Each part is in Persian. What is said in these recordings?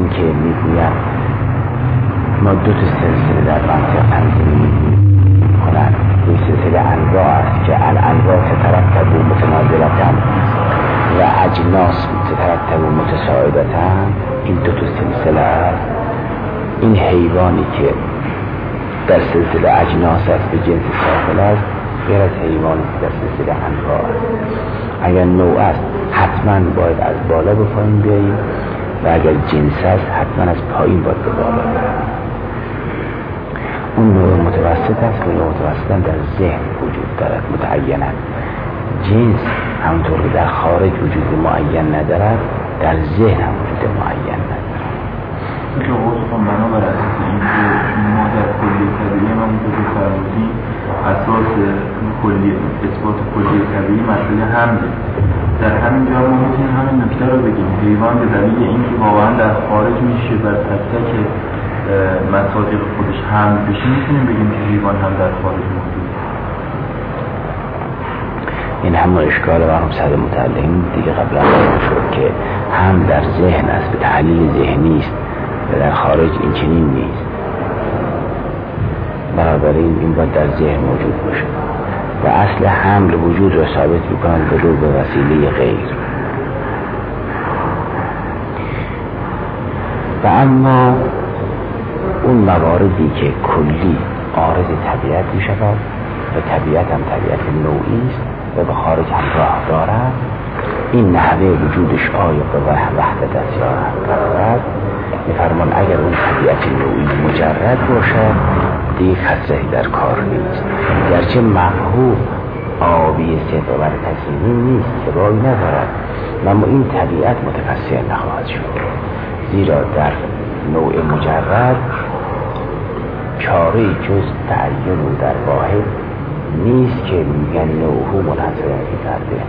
این که میگویم ما دو تا سلسله در منطق تنظیم کنند. این سلسله انواع است که الانواع تترتب متنازلتاً و اجناس تترتب متساعدتاً. این دو تا سلسله است. این حیوانی که در سلسله اجناس است به جنس ساخل است غیر از حیوانی که در سلسله انواع است. اگر نوع است حتما باید از بالا به پایین بیاییم و اگر جنس است حتما از پایین باید به بالا بریم. اون نوع متوسط است که نوع متوسط در ذهن وجود دارد متعینا. جنس همونطور که در خارج وجود معین ندارد در ذهن هم وجود معین ندارد. که وصف منو بر اساس این که ما در کلی طبیعی ما میتونیم فرمودیم اساس کلی اثبات کلی طبیعی مسئله حمله. در همین جا ما میتونیم همین نکته رو بگیم حیوان به دلیل اینکه واقعا در خارج میشه بر تک تک مصادیق خودش حمل بشه میتونیم بگیم که حیوان هم در خارج موجود. این هم اشکال مرحوم صدر متعلقین دیگه قبلا شد که هم در ذهن است به تحلیل ذهنی است و در خارج این چنین نیست. بنابراین این باید در ذهن موجود باشه و اصل حمل وجود را ثابت میکنند ولو به وسیله غیر. و اما اون مواردی که کلی عارض طبیعت می شود و طبیعت هم طبیعت نوعی است و به خارج هم راه دارد، این نحوه وجودش آیا به وحدت است یا کثرت. می‌فرمان اگر اون طبیعت نوعی مجرد باشد دیگه کثرتی در کار نیست، گرچه مفهوم آبی صدق و تصمیمی نیست که رای ندارد، اما این طبیعت متفسر نخواهد شد، زیرا در نوع مجرد چاره جز تعین و در واحد نیست که میگن نوعه منحصر کرده.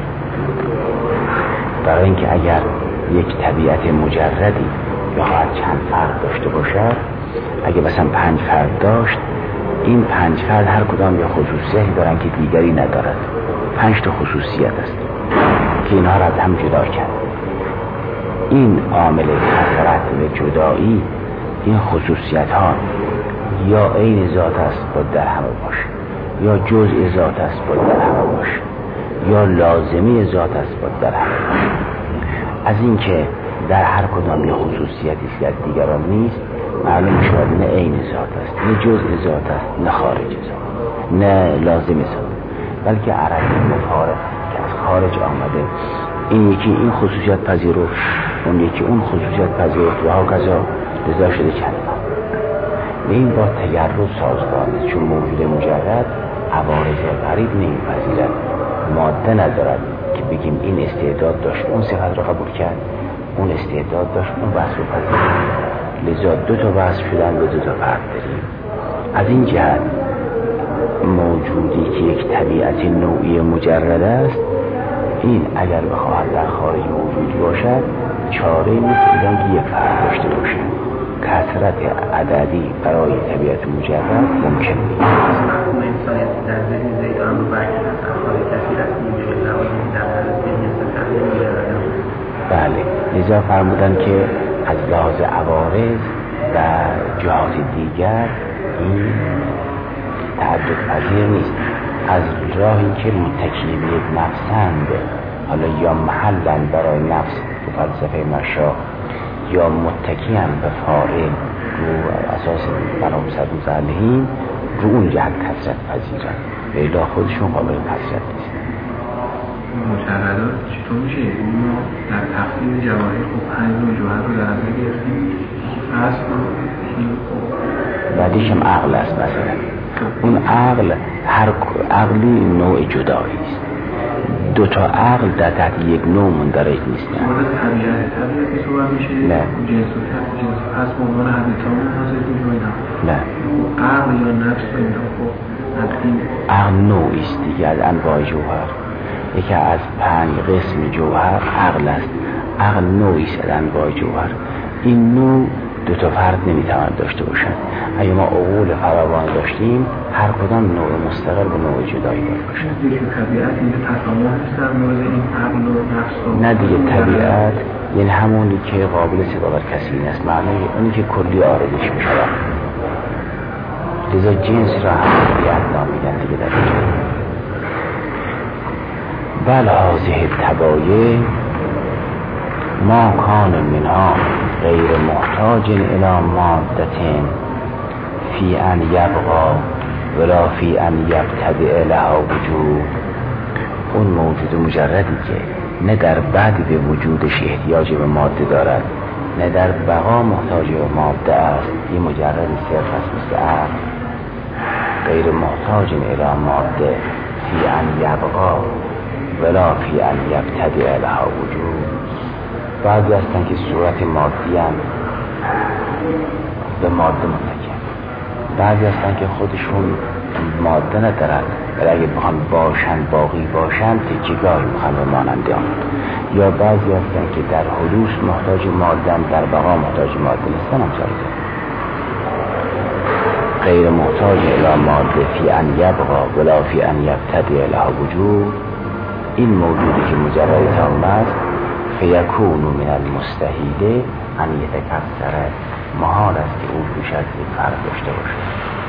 برای اینکه اگر یک طبیعت مجردی بخواهد چند فرد داشته باشد، اگه مثلا 5 فرد داشت، این 5 فرد هر کدام یا خصوصیتی دارن که دیگری ندارد. 5 تا خصوصیت است که اینها را از هم جدا کرد. این عامل کثرت و جدایی، این خصوصیت ها یا عین ذات است باید در همه باشه، یا جزء ذات است باید در همه باشه، یا لازمی ذات است باید در همه باشه. از اینکه در هر کدام یه خصوصیتی است که از دیگران نیست، معلوم شود نه عین ذات است، نه جزء ذات است، نه خارج ذات، نه لازم ذات، بلکه عرضی مفارق که از خارج آمده. این یکی این خصوصیت پذیرفت، اون یکی اون خصوصیت پذیرفت و هاکذا، لذا شده چند. این با تجرد سازگاره، چون موجود مجرد عوارض غریب نمیپذیرد، ماده ندارد که بگیم این استعداد داشت اون صفت را قبول کرد، اون استعداد داشت اون وصف رو پذیرد، لذا 2 تا وصف شدن به 2 تا فرد داریم. از این جهت موجودی که یک طبیعت نوعی مجرد است، این اگر بخواهد در خارج موجود باشد چاره نیست که یک فرد داشته باشد. کثرت عددی برای طبیعت مجرد ممکن نیست. بله، لذا فرمودن که از لحاظ عوارض و جهات دیگر این تعدد پذیر نیست. از راهی که متکی به یک نفسند، حالا یا محلن برای نفس تو فلسفه مشا، یا متکی‌اند به فاعل رو اساس مرحوم صدر متعلقین، رو اون جهت کثرت پذیرن و الا خودشون قابل کثرت نیست. مجردات چطور میشه؟ ما در تفصیل جواهر خب 5 نوع جوهر رو در نظر گرفتیم، اصل بعدیش هم عقل است. مثلا اون عقل، هر عقلی نوع جدایی است. 2 تا عقل در تحت یک نوع مندرج نیستن. طبیعت صحبت میشه. نه. جنس هست به عنوان حدیثان حاضر می‌بینم. نه. عقل یا نفس اینا خب عقل نوعی است دیگه از انواع جوهر. یکی از 5 قسم جوهر عقل است. عقل نوعی است از انواع جوهر. این نوع 2 تا فرد نمیتواند داشته باشند. اگه ما عقول فراوان داشتیم، هر کدام نوع مستقل به نوع جدایی باید باشند. دیگه طبیعت این تسامح است در مورد این عقل و نفس. نه دیگه، یعنی همونی که قابل صداقت کسی نیست، معنی اونی که کلی آردش می شود. لذا جنس را هم کلیت نامیدن دیگه در اینجا. بل هذه التبایع ما کان منها غیر محتاج الى مادة فی ان یبقى ولا فی ان یبتدع لها وجود. اون موجود مجردی که نه در بعد به وجودش احتیاج به ماده دارد نه در بقا محتاج به ماده است، این مجردی صرف است مثل عقل. غیر محتاج الى ماده فی ان یبقى ولا فی ان یبتدع لها وجود. بعضی هستن که صورت مادی هم به ماده متکی، بعضی هستن که خودشون ماده ندارن ولی اگه بخوان باشن باقی باشن تکیگاهی بخوان به ماننده آن. یا بعضی هستن که در حدوث محتاج ماده هم در بقا محتاج ماده نیستن هم جایزه. غیر محتاج الی ماده فی ان یبقى ولا فی ان یبتدع لها وجود. این موجودی که مجرد تام است فیکون من المستحیل ان یتکثر، محال است که او بیش از یک فرد داشته باشد.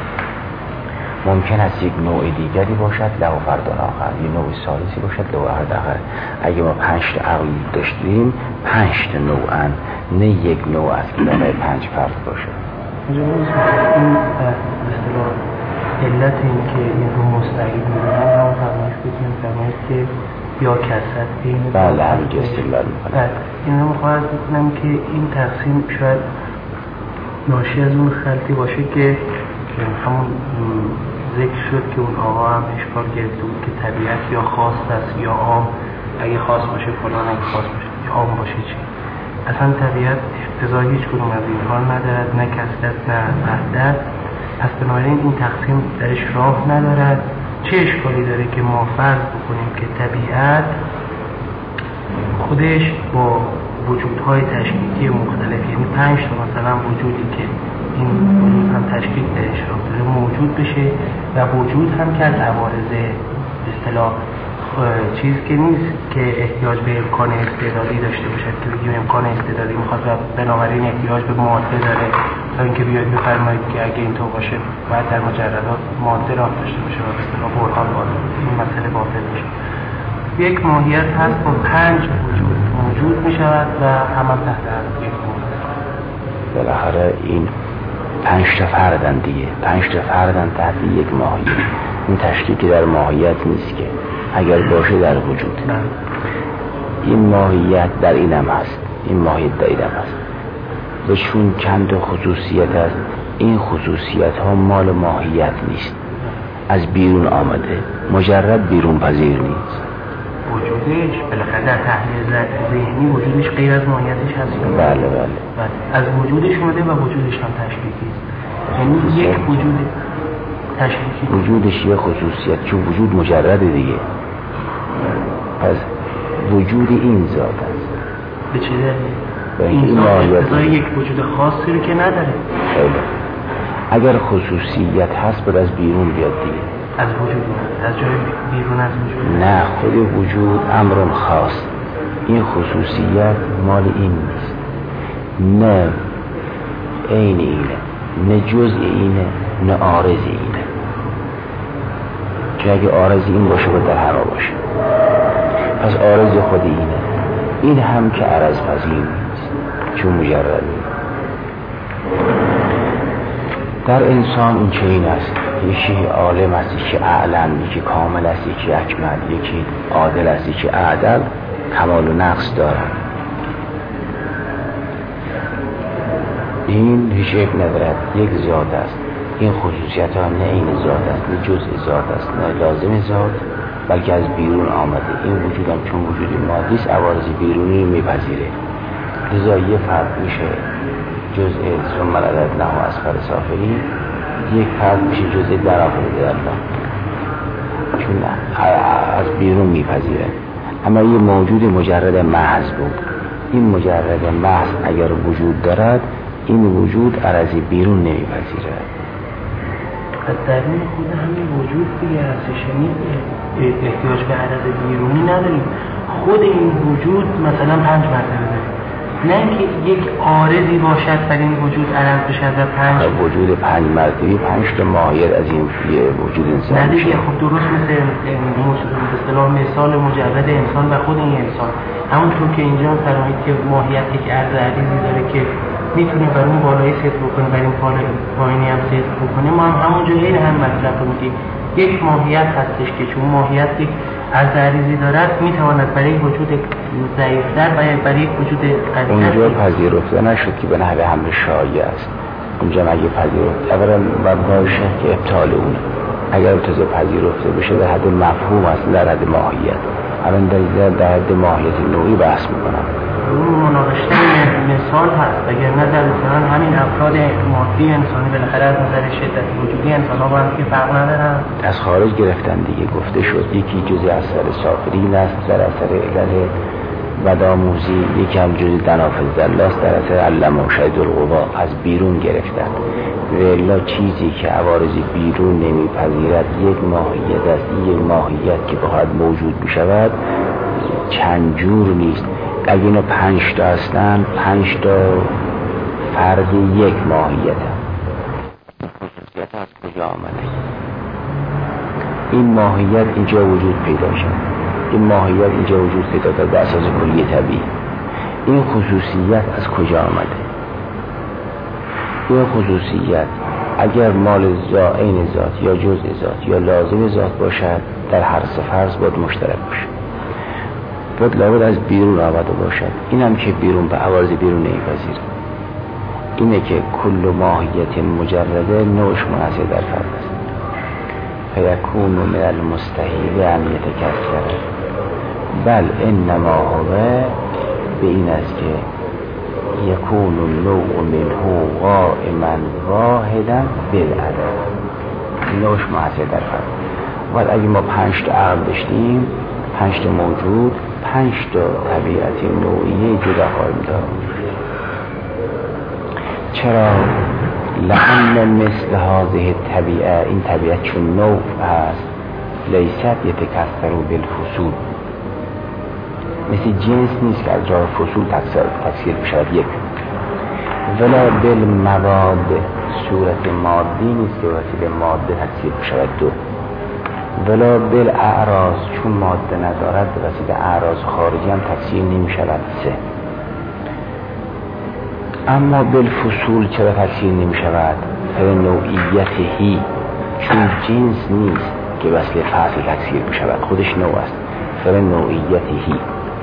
ممکن است یک نوع دیگری باشد له فرد آخر، یک نوع ثالثی باشد له فرد آخر. اگه ما 5 عقل داشتیم 5 نوعن، نه یک نوع است که دارای 5 فرد باشه. این اصطلاح علت این که این رو مستحیل میدونن هم فرمایش بکنیم فرمایش که یا کسرت بین بله همینجا استدلال میکنم. این رو مخواهد بکنم که این تقسیم شاید ناشی از اون خلطی باشه که همون ذکر شد که اون آقا هم اشکال گرفته بود که طبیعت یا خاص است یا عام. اگه خاص باشه فلان، اگه خاص باشه عام باشه چی؟ اصلا طبیعت اقتضای هیچ کدوم از اینها ندارد، نه کسرت نه وحدت. پس بنابراین این تقسیم درش راه ندارد. چه اشکالی داره که ما فرض بکنیم که طبیعت خودش با وجودهای تشکیکی مختلف، یعنی 5 تا مثلا وجودی که این وجود هم تشکیک درش راه داره موجود بشه و وجود هم که از عوارض اصطلاح چیز که نیست که احتیاج به امکان استعدادی داشته باشد که بگیم امکان استعدادی میخواد و بنابراین احتیاج به ماده داره تا اینکه بیاید بفرمایید که اگه اینطور باشه باید در مجردات ماده راه داشته باشه و به اصطلاح برهان باشه این مسئله باطل میشه. یک ماهیت هست با 5 وجود موجود میشود و همان تحت یک موجود. بالاخره این 5 تا فردن دیگه، 5 تا فردن تحت یک ماهیت. این تشکیکی در ماهیت نیست که اگر باشه در وجود. این ماهیت در اینم هست، این ماهیت در اینم هست و چون چند خصوصیت هست، این خصوصیت ها مال ماهیت نیست، از بیرون آمده، مجرد بیرون پذیر نیست. وجودش بالاخره در تحلیل ذهنی وجودش غیر از ماهیتش هست. بله بله از وجودش اومده و وجودش هم تشکیکی است، یعنی یک وجود تشکیکی. وجودش یه خصوصیت، چون وجود مجرد دیگه، پس وجود این ذات است. به چه دلیل؟ این ذات اقتضای یک وجود خاصی رو که نداره. خیلی اگر خصوصیت هست باید از بیرون بیاد دیگه. از وجود از جای بیرون از وجود؟ نه، خود وجود امر خاص، این خصوصیت مال این نیست، نه عین اینه، نه جزء اینه، نه عارض اینه. که اگه عارض این باشه باید در هوا باشه، پس عارض خود اینه. این هم که عرض پذیر نیست چون مجرد. در انسان این چنین است، یکی عالم است، یکی اعلم، یکی کامل است، یکی اکمل، یکی عادل است، یکی اعدل، کمال و نقص دارد. این هیچ عیب ندارد، یک ذات است. این خصوصیت ها نه این ذات است، نه جزء ذات است، نه لازم ذات، بلکه از بیرون آمده. این وجود هم چون وجودی مادی است، عوارض بیرونی رو میپذیره. لذا یه فرد میشه جزء ثم رددناه اسفل سافلین، یک فرد میشه جزء در آخر الله، چون از بیرون میپذیره. اما یه موجود مجرد محض بود. این مجرد محض اگر وجود دارد، این وجود عرض بیرون نمیپذیره. از درون خود همین وجود دیگه هستش، یعنی احتیاج به عرض بیرونی نداریم. خود این وجود مثلا 5 مرتبه داریم، نه اینکه یک عارضی باشد بر این وجود عرض بشد و پنج وجود پنج مرتبه 5 تا ماهیت از این وجود انسان نه دیگه. خب درست مثل به اصطلاح مثال مجرد انسان و خود این انسان، همونطور که اینجا فرمایید که ماهیت یک عرض عریضی داره که میتونه بر اون بالایی صدق بکنه، بر این پایینی هم صدق بکنه. ما هم همونجا این هم مطلب رو میگیم، یک ماهیت هستش که چون ماهیت یک عرض عریضی دارد میتواند برای وجود ضعیفتر و برای وجود قوی‌تر اونجا پذیرفته نشد که به نحو حمل شایع است. اونجا مگه پذیرفت اولا باشه که ابطال اونه، اگر تازه پذیرفته بشه در حد مفهوم است، در حد ماهیت. الان در حد ماهیت نوعی بحث میکنم. اون مناقشه مثال هست، اگر نه در مثلا همین افراد مادی انسانی بالاخره از نظر شدت وجودی انسان‌ها با هم که فرق ندارن، از خارج گرفتن دیگه. گفته شد یکی جزء اثر سافرین است در اثر علل بدآموزی، یکی هم جزء دنافذ است در اثر علم و شهید القوا، از بیرون گرفتن. ولی چیزی که عوارض بیرون نمیپذیرد یک ماهیت است. یک ماهیت که باید موجود بشود چند جور نیست. اگه اینا 5 تا هستن، 5 تا فرد یک ماهیت از کجا آمده؟ این ماهیت اینجا وجود پیدا شد، این ماهیت اینجا وجود پیدا کرد به اساس کلی طبیعی. این خصوصیت از کجا آمده؟ این خصوصیت اگر مال عین ذات یا جزء ذات یا لازم ذات باشد، در هر سه فرض باید مشترک باشه، باید لابد از بیرون آمده باشد. این هم که بیرون به عوارض بیرون نمیپذیره. اینه که کل ماهیت مجرده نوعش منحصر در فرد است. فیکون من المستحیل ان یتکثر، بل انما هو به این است که یکون النوع منه قائما واحدا بالعدد، نوعش منحصر در فرد. ولی اگه ما 5 تا عقل داشتیم، 5 تا موجود، 5 تا طبیعت نوعی جدا خواهیم داشت. چرا؟ لأن مثل هذه الطبیعه، این طبیعت چون نوع هست، لیست یتکثر بالفصول، مثل جنس نیست که از راه فصول تکثیر بشود یک، ولا بالمواد، صورت مادی نیست که وسیله ماده تکثیر بشود دو، ولا بالاعراض، چون ماده ندارد وسیله اعراض خارجی هم تکثیر نمی شود سه. اما بالفصول چرا تکثیر نمی شود؟ فلنوعیتهی، چون جنس نیست که وسیله فصل تکثیر بشود، خودش نوع است. فلنوعیتهی.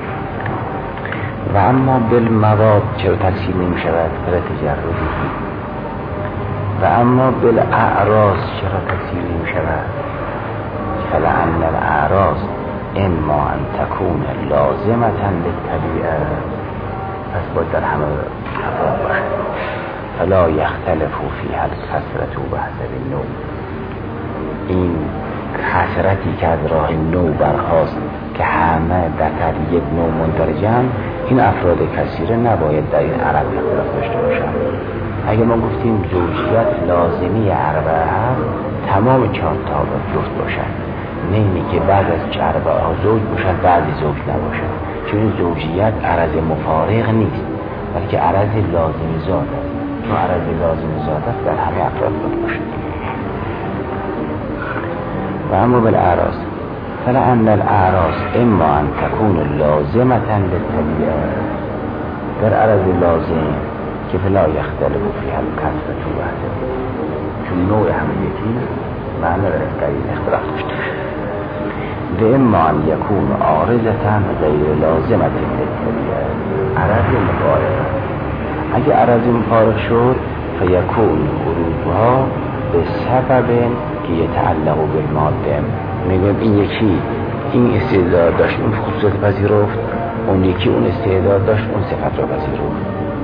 و اما بالمواد چرا تکثیر نمی شود؟ فلتجردهی. و اما بالاعراض چرا تکثیر نمی شود؟ فلأن الاعراض اما ان تكون لازمة للطبیعه، پس باید در همه افراد باشد. فلا یختلف فیها الکثرة بحسب النوع، این کثرتی که از راه نوع برخاست که همه در تحت یک نوع مندرجن، این افراد کثیره نباید در این عرب اختلاف داشته باشند. اگه ما گفتیم زوجیت لازمی عربه هست، تمام 4 تا جفت باشند، نه اینی که بعد از 4 ها زوج باشند بعدی زوج نباشند، چون زوجیت عرض مفارق نیست بلکه عرض لازم ذات است. چون عرض لازم ذات است در همه افراد باید باشد. و اما بالاعراض فلأن الاعراض اما ان تكون لازمة للطبیعه، در عرض لازم که فلا یختلف فیها الکثرة بحسب، چون نوع همه یکی معنی در این اختلاف داشته باشد. و اما ان یکون عارضة غیر لازمة للطبیعه، عرض مفارق. اگه عرض مفارق شد فیکون ورودها به سبب که یتعلق بالماده، میگم این یکی این استعداد داشت اون خصوصیت پذیرفت، اون یکی اون استعداد داشت اون صفت را پذیرفت.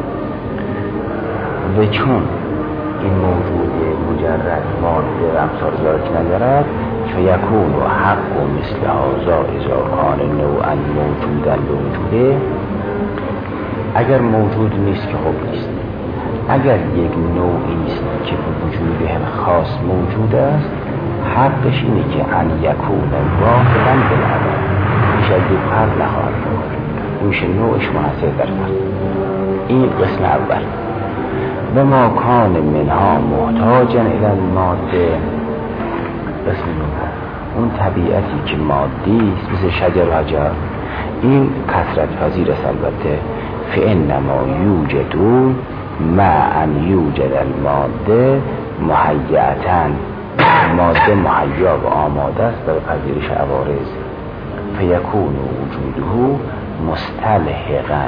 و چون این موجود مجرد ماده و امثال ذلك ندارد، فیکون و حق و مثل هذا اذا کان نوعا موجودا لوجوده، اگر موجود نیست که خوب نیست، اگر یک نوعی است که به وجود خاص موجود است، حقش اینه که ان یکون واحدا بالعدد، میشه دو فرد نخواهد بود، میشه نوعش منحصر در فرد. این قسم اول. و ما کان منها محتاجا الی الماده. قسم دوم، اون طبیعتی که مادی است مثل شجر و حجر، این کثرت پذیر است البته. فانما یوجد مع ان یوجد الماده مهیئة، ماده مهیا و آماده است برای پذیرش عوارض. فیکون وجوده مستلحقا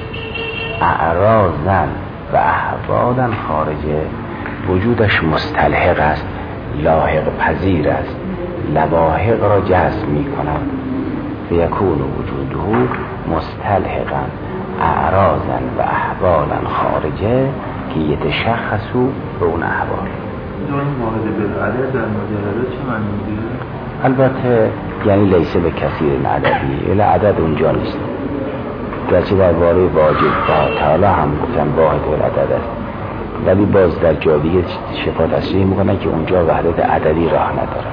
اعراضا و احوالا خارجه. وجودش مستلحق است، لاحق پذیر است، لواحق را جذب می کند. فیکون وجوده مستلحقا اعراضا و احوالا خارجه که یتشخصو به اون احوال. این واحد بالعدد در مجرده چه معنی میده؟ البته یعنی لیسه به کثیر عددی، الا عدد اونجا نیست. گرچه در باره واجب و تعالی هم گفتن واحد بالعدد است، ولی باز در جادیه شفا تصریح میکنن که اونجا وحدت عددی راه نداره.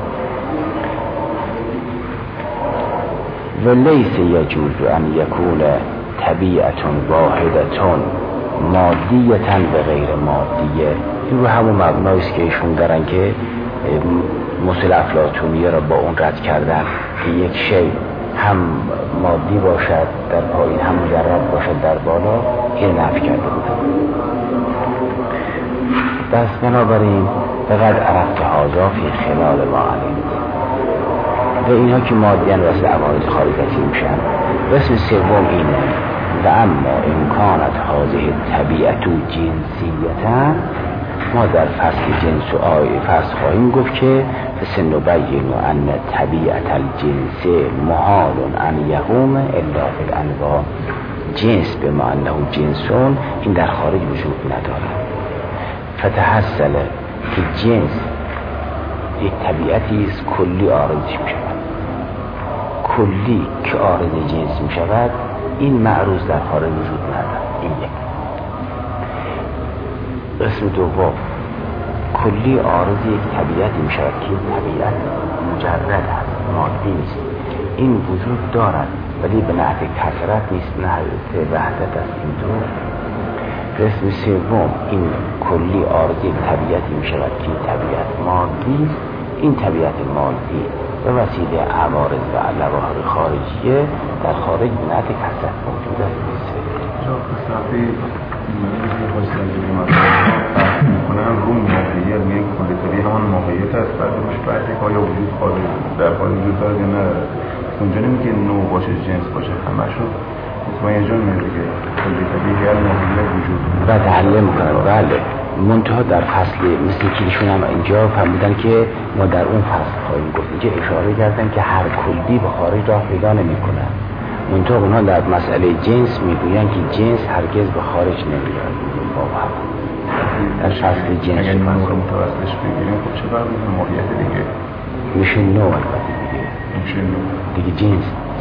و لیسه یجوز ان یکون طبیعت واحدتون مادیتن و غیر مادیه. این رو همون مبنایست که ایشون دارن که مثل افلاطونیه را با اون رد کردن که یک شی هم مادی باشد در پایین هم مجرد باشد در بالا، این نفی کرده بودن. دست بنابراین فقط عرفت هازا فی خلال ما علیم و اینها که مادیان واسه عوارض خارجی میشن. قسم سوم اینه و اما امکانت حاضر طبیعت و جنسیتا. ما در فصل جنس و آیه فصل خواهیم گفت که فسنبین ان طبیعت الجنس محال ان یقوم الا فی الانواع. جنس به معنی جنسون این در خارج وجود ندارد. فتحصل که جنس یک طبیعتی است کلی عارض می شود. کلی که عارض جنس می شود این معروض در خارج وجود ندارد. این یک. قسم دوم، کلی عارض یک طبیعتی می شود که طبیعت مجرد است، مادی نیست. این وجود دارد ولی به نحو کثرت نیست، نحو وحدت است. این دو. قسم سوم، این کلی عارض یک طبیعتی می شود که طبیعت مادی است. این طبیعت مادی به وسیله عوارض و لواحق خارجیه در خارج به نحو کثرت موجود است. بحث میکنن رو ماهیت، میگن کل طبیعی همون ماهیت است. بعد روش بحثی که آیا وجود خارج در خارج وجود داره یا نه. اونجا نمیگه نوع باشه جنس باشه، همه شد ما یه جان میگه که کل طبیعی هر ماهیت وجود و تحلیل میکنن. بله منتها در فصل مثل کلیشون هم اینجا فهمیدن که ما در اون فصل خواهیم گفت. اینجا اشاره کردن که هر کلی به خارج راه پیدا نمیکنن. منتها اونها در مسئله جنس میگوین که جنس هرگز به خارج نمیاد. در فصل جنس اگر نوع متوسطش بگیریم خب چه برای ماهیت دیگه میشه نوع البته دیگه، میشه نوع دیگه جنس.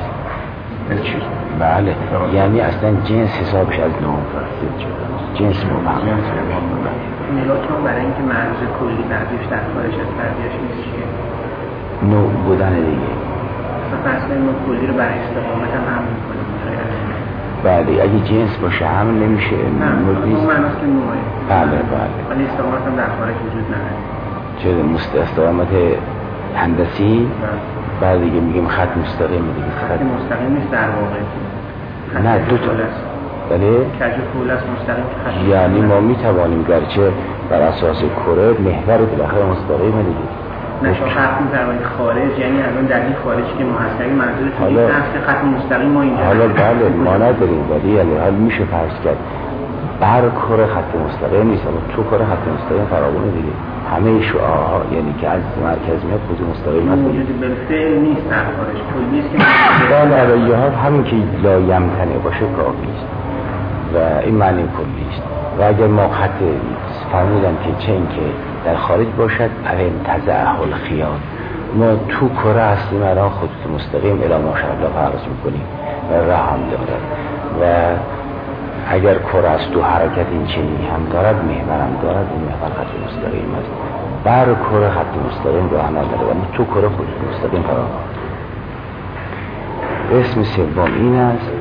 بله یعنی اصلا جنس حسابش از نوع متوسط شده. جنس مبهم. نگاه کنم برای اینکه معروض کلی بعدیش در خارج از بعدیش نیست چیه؟ نوع بودن دیگه. اصلا نوع کلی رو برای استقامت هم میکنیم. بله اگه جنس باشه هم نمیشه. نه اون معناست که نوعه. بله ولی استقامت هم در خارج وجود نداره. چه استقامت هندسی؟ بعد دیگه میگیم خط مستقیم دیگه. خط مستقیم نیست در واقع. نه دو تا است. بله کج پول است مستقیم که خط. یعنی ما میتوانیم گرچه بر اساس کره محور بالاخره مستقیمه دیگه. نشون خط می‌فرمایید خارج، یعنی الان در این خارجی که ما هستیم منظورتون این است که خط مستقیم ما اینجا حالا بله ما نداریم، ولی حال میشه فرض کرد بر کره خط مستقیم نیست، اما تو کره خط مستقیم فراوونه دیگه. همه شعاع‌ها یعنی که از مرکز میاد خود مستقیم هست. موجود بالفعل نیست در خارج، کلی است که بله علیه ها همین که لا یمتنع باشه کافی است و این معنی کلی است. و اگر ما خط فرمودن که چه این که در خارج باشد پرین تزعه الخیال، ما تو کره هستیم الان خطوط مستقیم الی ماشاءالله فرض میکنیم و راه هم دارد و اگر کره است تو حرکت این چنین هم دارد، محور هم دارد، این محور خط مستقیم است. بر کره خط مستقیم راه نداره و تو کره خطوط مستقیم فراهم. اسم سوم این است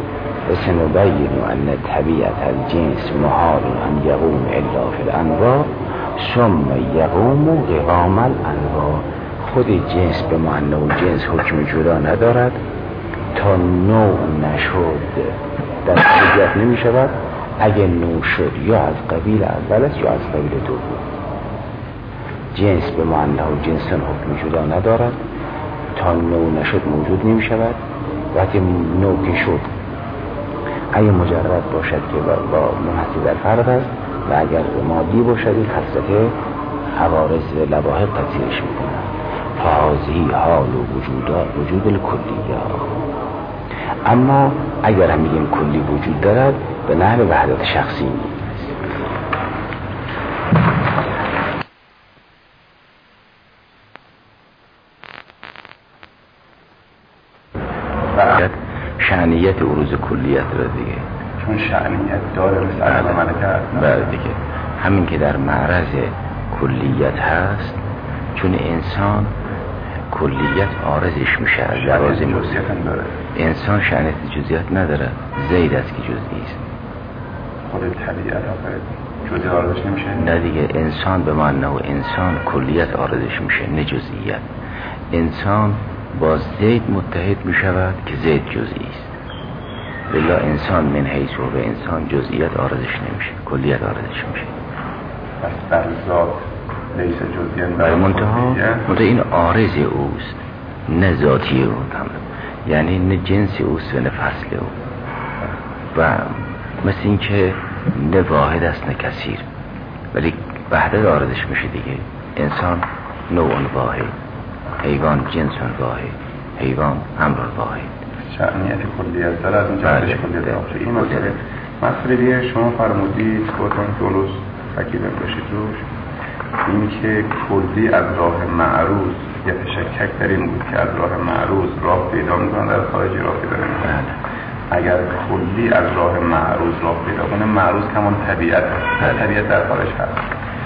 سنبین ان طبیعت الجنس محال ان یقوم الا فی الانواع ثم یقوم قوام الانواع. خود جنس به معنی و جنس حکم جدا ندارد، تا نوع نشد در حقیقت نمی شود. اگه نوع شد یا از قبیل اول است یا از قبیل دوم. جنس به معنی و جنس حکم جدا ندارد، تا نوع نشد موجود نمی شود. وقتی نوع که شد اگه مجرد باشد که با منحصر در فرد است و اگر مادی باشد این خصلت عوارض لواحق تفسیرش میکنند. فهذه حال و وجود الکلیه. اما اگر هم میگیم کلی وجود دارد به نحو وحدت شخصی شأنیت عروض کلیت را دیگه، چون شأنیت داره مثل عدم ملکت. بله دیگه، همین که در معرض کلیت هست، چون انسان کلیت عارضش میشه از لوازم. انسان شأنیت جزئیات نداره، زید است که جزئی است. خود طبیعت جزئی عارضش نمیشه. نه دیگه، انسان به معنی و انسان کلیت عارضش میشه نه جزئیات. انسان با زید متحد میشود که زید جزئی است. بلا انسان من حیث و به انسان جزئیات عارضش نمیشه، کلیت عارضش میشه. پس در ذات لیس جزئیاً در منتها این عارض اوست نه ذاتی او، یعنی نه جنس اوست و نه فصل او. و مثل این که نه واحد است نه کثیر، ولی وحدت عارضش میشه دیگه. انسان نوع واحد، حیوان جنس واحد، حیوان امر واحد. شأنیت کلیت داره، از اینجا بهش کلیت باشه. این مسئله دیگه شما فرمودید خودتون درست تاکید باشید روش، این که کلی از راه معروض یا تشکک در این بود که از راه معروض راه پیدا میکنن، در خارجی راه پیدا نمیکنن. اگر کلی از راه معروض راه پیدا کنه، معروض کمان طبیعت هست، طبیعت در خارج هست.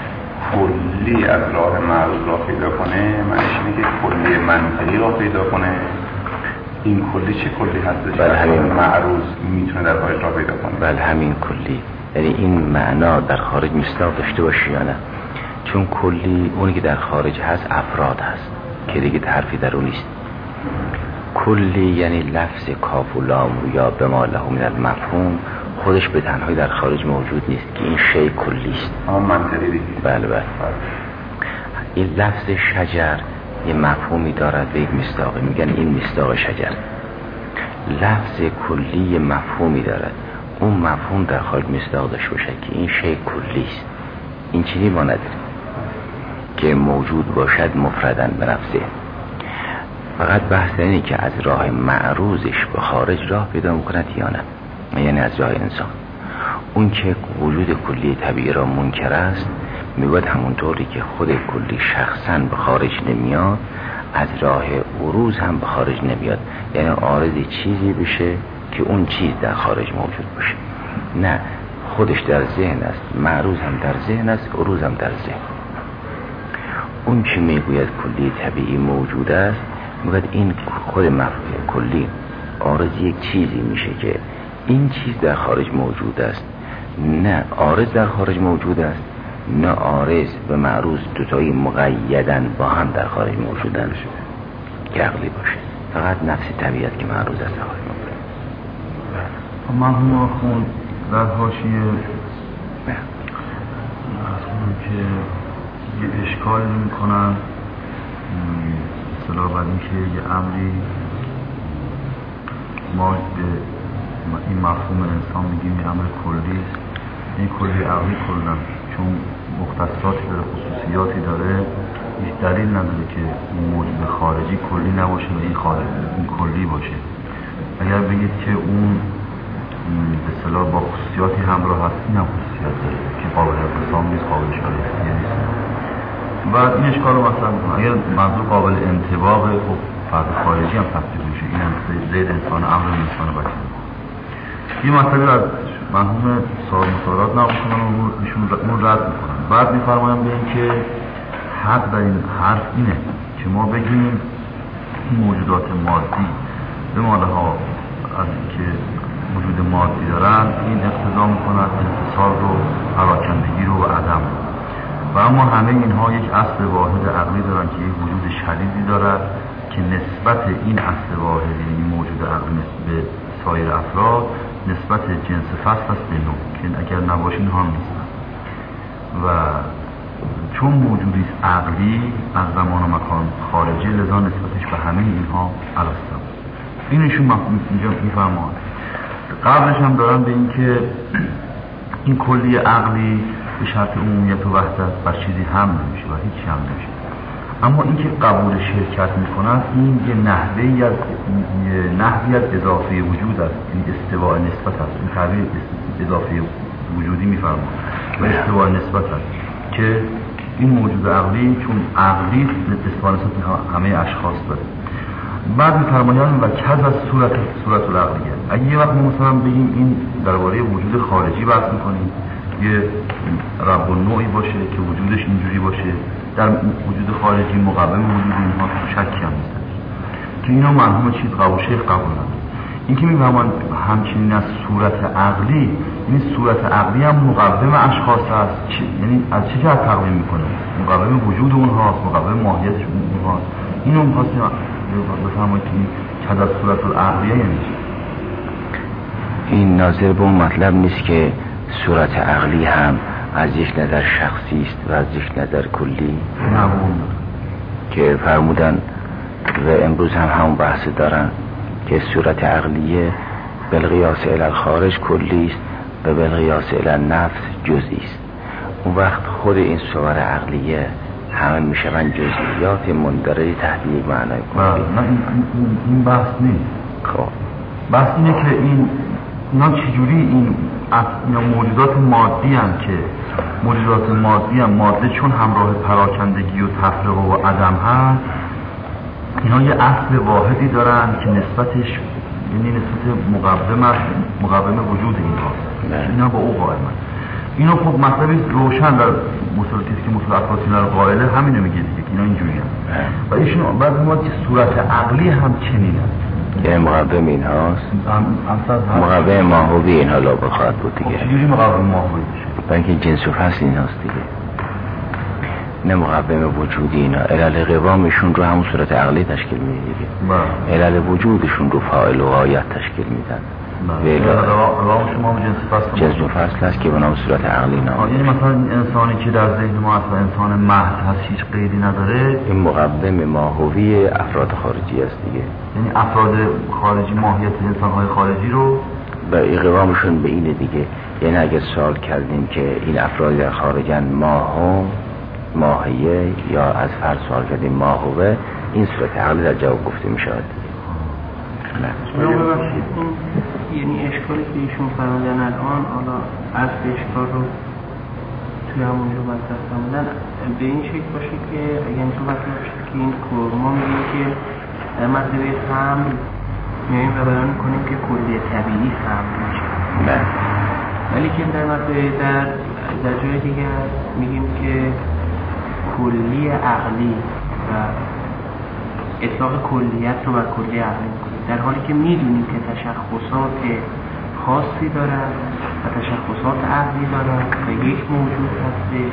کلی از راه معروض راه پیدا کنه معنیش اینه که کلی منطقی راه پیدا کنه. این کلی چه کلی هستش؟ بله، همین معروض میتونه در خارج راه پیدا کنه. بله همین کلی، یعنی این معنا در خارج مصداق داشته باشه یا نه؟ چون کلی اونی که در خارج هست افراد هست که دیگه حرفی در اون نیست. کلی یعنی لفظ کاف و لام یا به ما له من المفهوم خودش به تنهایی در خارج موجود نیست که این شی کلی است. منطقی دیگه. بله. این لفظ شجر یه مفهومی دارد و یک مصداقی، میگن این مصداق شجر. لفظ کلی یه مفهومی دارد، اون مفهوم در خارج مصداق داشته باشه که این شی کلی است. این چیزی ما نداره که موجود باشد مفردن به نفسه. فقط بحث اینه که از راه معروضش به خارج راه پیدا میکند یا نه، یعنی از راه انسان. اون که وجود کلی طبیعی را منکر است، میگوید همونطوری که خود کلی شخصا به خارج نمیاد، از راه عروض هم به خارج نمیاد. یعنی عارض چیزی بشه که اون چیز در خارج موجود باشه، نه خودش در ذهن است، معروض هم در ذهن است، عروض هم در ذهن. اون که میگوید کلی طبیعی موجود است، میگوید این خود مفهوم کلی عارض یک چیزی میشه که این چیز در خارج موجود است، نه عارض در خارج موجود است، نه عارض به معروض دوتایی مقیدن با هم در خارج موجودن که عقلی باشه. فقط نفس طبیعت که معروض است در خارج موجود. مرحوم آخوند در حاشیه که یه اشکال میکنن اصطلاح بر این که یه امری ما به این مفهوم انسان میگیم یه امر کلی است، این کلی عقلی کلن، چون مختصاتی داره، خصوصیاتی داره، هیچ دلیل نداره که موجود خارجی کلی نباشه و این کلی باشه. اگر بگید که اون به اصطلاح با خصوصیاتی همراه هست، این هم خصوصیات داره که قابل انفصام نیست، قابل شایستگی نیست. بعد این اشکال رو مطرح میکنه، اگر منظور قابل انطباق خب فرد خارجی هم تفسیر میشه، این هم زید انسان امر انسان بچه. این مطلب از مرحوم صاحب مطالعات نقل میکنن و ایشون رد میکنن. بعد میفرمایم به این که حق در این حرف اینه که ما بگیم این موجودات مادی به ماله ها از که وجود مادی دارن، این اقتضا میکند انفصال رو، پراکندگی رو و عدم رو. و اما همه اینها یک اصل واحد عقلی دارن که یک وجود شدیدی دارد که نسبت این اصل واحد، یعنی موجود عقلی به سایر افراد، نسبت جنس فصل است به نوع، که اگر نباشه اینها هم نیستن. و چون موجودی است عقلی از زمان و مکان خارجی، لذا نسبتش به همه اینها الست. اینشون اینجا میفرماند. قبلش هم دارن به این که این کلی عقلی به شرط عمومیت و وحدت بر چیزی هم نمیشه و هیچ هم نمیشه. اما اینکه قبول شرکت میکنند این یه نحوی از اضافه وجود است، این استواء نسبت است. این تعبیر اضافه وجودی میفرماند و استواء نسبت است که این موجود عقلی چون عقلی استواء نسبت همه اشخاص داره. بعد میفرمایند و کذ از صورت العقلیه. اگه یه وقت مثلا بگیم این درباره وجود خارجی بحث میکنیم، یه رب النوعی باشه که وجودش اینجوری باشه، در وجود خارجی مقوم وجود اینها شکی هم نیست که اینا مرحوم چیز قبول شیخ قبول نداره. این که میفهمن همچنین از صورت عقلی، یعنی صورت عقلی هم مقوم اشخاص هست، یعنی از چه جهت تقویم میکنه؟ مقوم وجود اونهاست، مقوم ماهیتش اونهاست. اینو میخواستیم بفهمید که این کذ از صورت العقلیه یعنی چی؟ این ناظر به اون مطلب نیست که صورت عقلی هم از یک نظر شخصی است و از یک نظر کلی؟ نه، که فرمودن و امروز هم همون بحث دارن که صورت عقلیه بالقیاس الی الخارج کلی است و بالقیاس الی النفس جزئی است. اون وقت خود این صور عقلیه همه میشوند جزئیات مندرجه تحت یک معنای کلی. نه، این بحث نیست. خب بحث اینه که اینا چجوری اینا موجودات مادی هم که موجودات مادی هم ماده چون همراه پراکندگی و تفرقه و عدم هست، اینا یه اصل واحدی دارن که نسبتش یعنی نسبت مقوم وجود اینهاست. اینا با او قائمن. اینو خب مطلبی روشن در مصول کسی که مصول افلاطون رو قائله همینو میگه دیگه که اینا اینجوری هم. و ایشون بعد ما که صورت عقلی هم چنین هست، یه مقوم این هاست، مقوم ماهوی این حالا بخواهد بود دیگه. چجوری مقوم ماهوی بشه؟ برای اینکه جنس و فصل این هاست دیگه، نه مقوم وجودی. اینا علل قوامشون رو همون صورت عقلی تشکیل میده دیگه. علل وجودشون رو فاعل و غایت تشکیل میدن. قوام شما جنس و فصل هست که به نام صورت عقلی نام. یعنی مثلا این انسانی که در ذهن ما اصلا انسان محض هست، هیچ قیدی نداره، این مقوم ماهوی افراد خارجی است دیگه. یعنی افراد خارجی ماهیت انسان‌های خارجی رو و قوامشون به اینه دیگه. یعنی اگه سوال کردیم که این افراد در خارجن ماهیه یا از فرد سوال کردیم ماهوه، این صورت عقلی در جواب گفته می شود. یعنی اشکالی که ایشون فرمودن الان، حالا اصل اشکال رو توی همون رو مطرح فرمودن به این شکل باشه که اگر اینطور مطرح باشه که این ما میگیم که در مرتبه حمل میاییم و بیان کنیم که کلی طبیعی حمل میشه، ولی که در مرتبه در جای دیگر میگیم که کلی عقلی و اطلاق کلیت رو بر کلی عقلی میکنیم، در حالی که میدونیم که تشخصات خاصی دارن و تشخصات عقلی دارن و یک موجود هستش.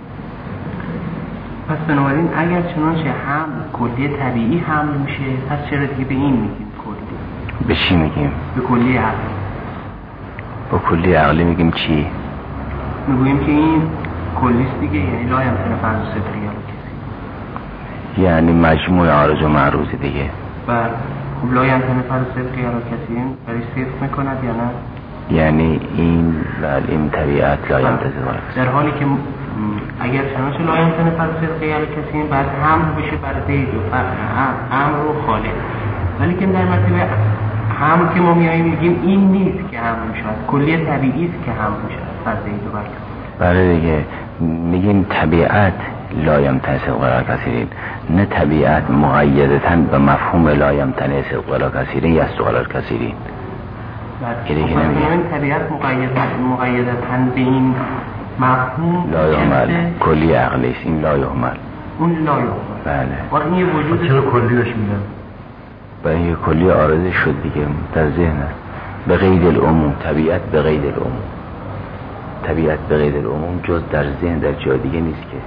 پس بنابراین اگر چنانچه هم کلی طبیعی حمل میشه، پس چرا دیگه به این میگیم کلی؟ به چی میگیم؟ به کلی عقلی. با کلی عقلی میگیم چی؟ میگوییم که این کلیست دیگه، یعنی لا یمکن فرض صفری یا کسی، یعنی مجموع عارض و معروض دیگه. بله. خب لا یمکن فرض صفری یا کسی برای صفر میکند یا نه؟ یعنی این طبیعت لا یمکن، در حالی که اگر چنانچه لا یمکن فرض صفری یا کسی بعد حمل بشه بر زید و امر رو خالق، ولی که در مرتبه حمل که ما میاییم میگیم این نیست که حمل میشود، کلی طبیعی است که حمل میشود بر زید و بر کسی. بله دیگه، میگیم طبیعت لا یمتنع ولا کثیرین، نه طبیعت مقیدتاً به مفهوم لا یمتنع ولا کثیرین یا ولا کثیرین. بله. این طبیعت مقیدتاً به این مفهوم لا یعمل کلی عقلی است، این لا یعمل، اون لا یعمل. بله. وقتی این وجود چرا کلی بهش میگن؟ برای کلی عارض شد دیگه، در ذهن است. به قید العموم، طبیعت به قید العموم، طبیعت به قید العموم جز در ذهن در جای دیگه نیست که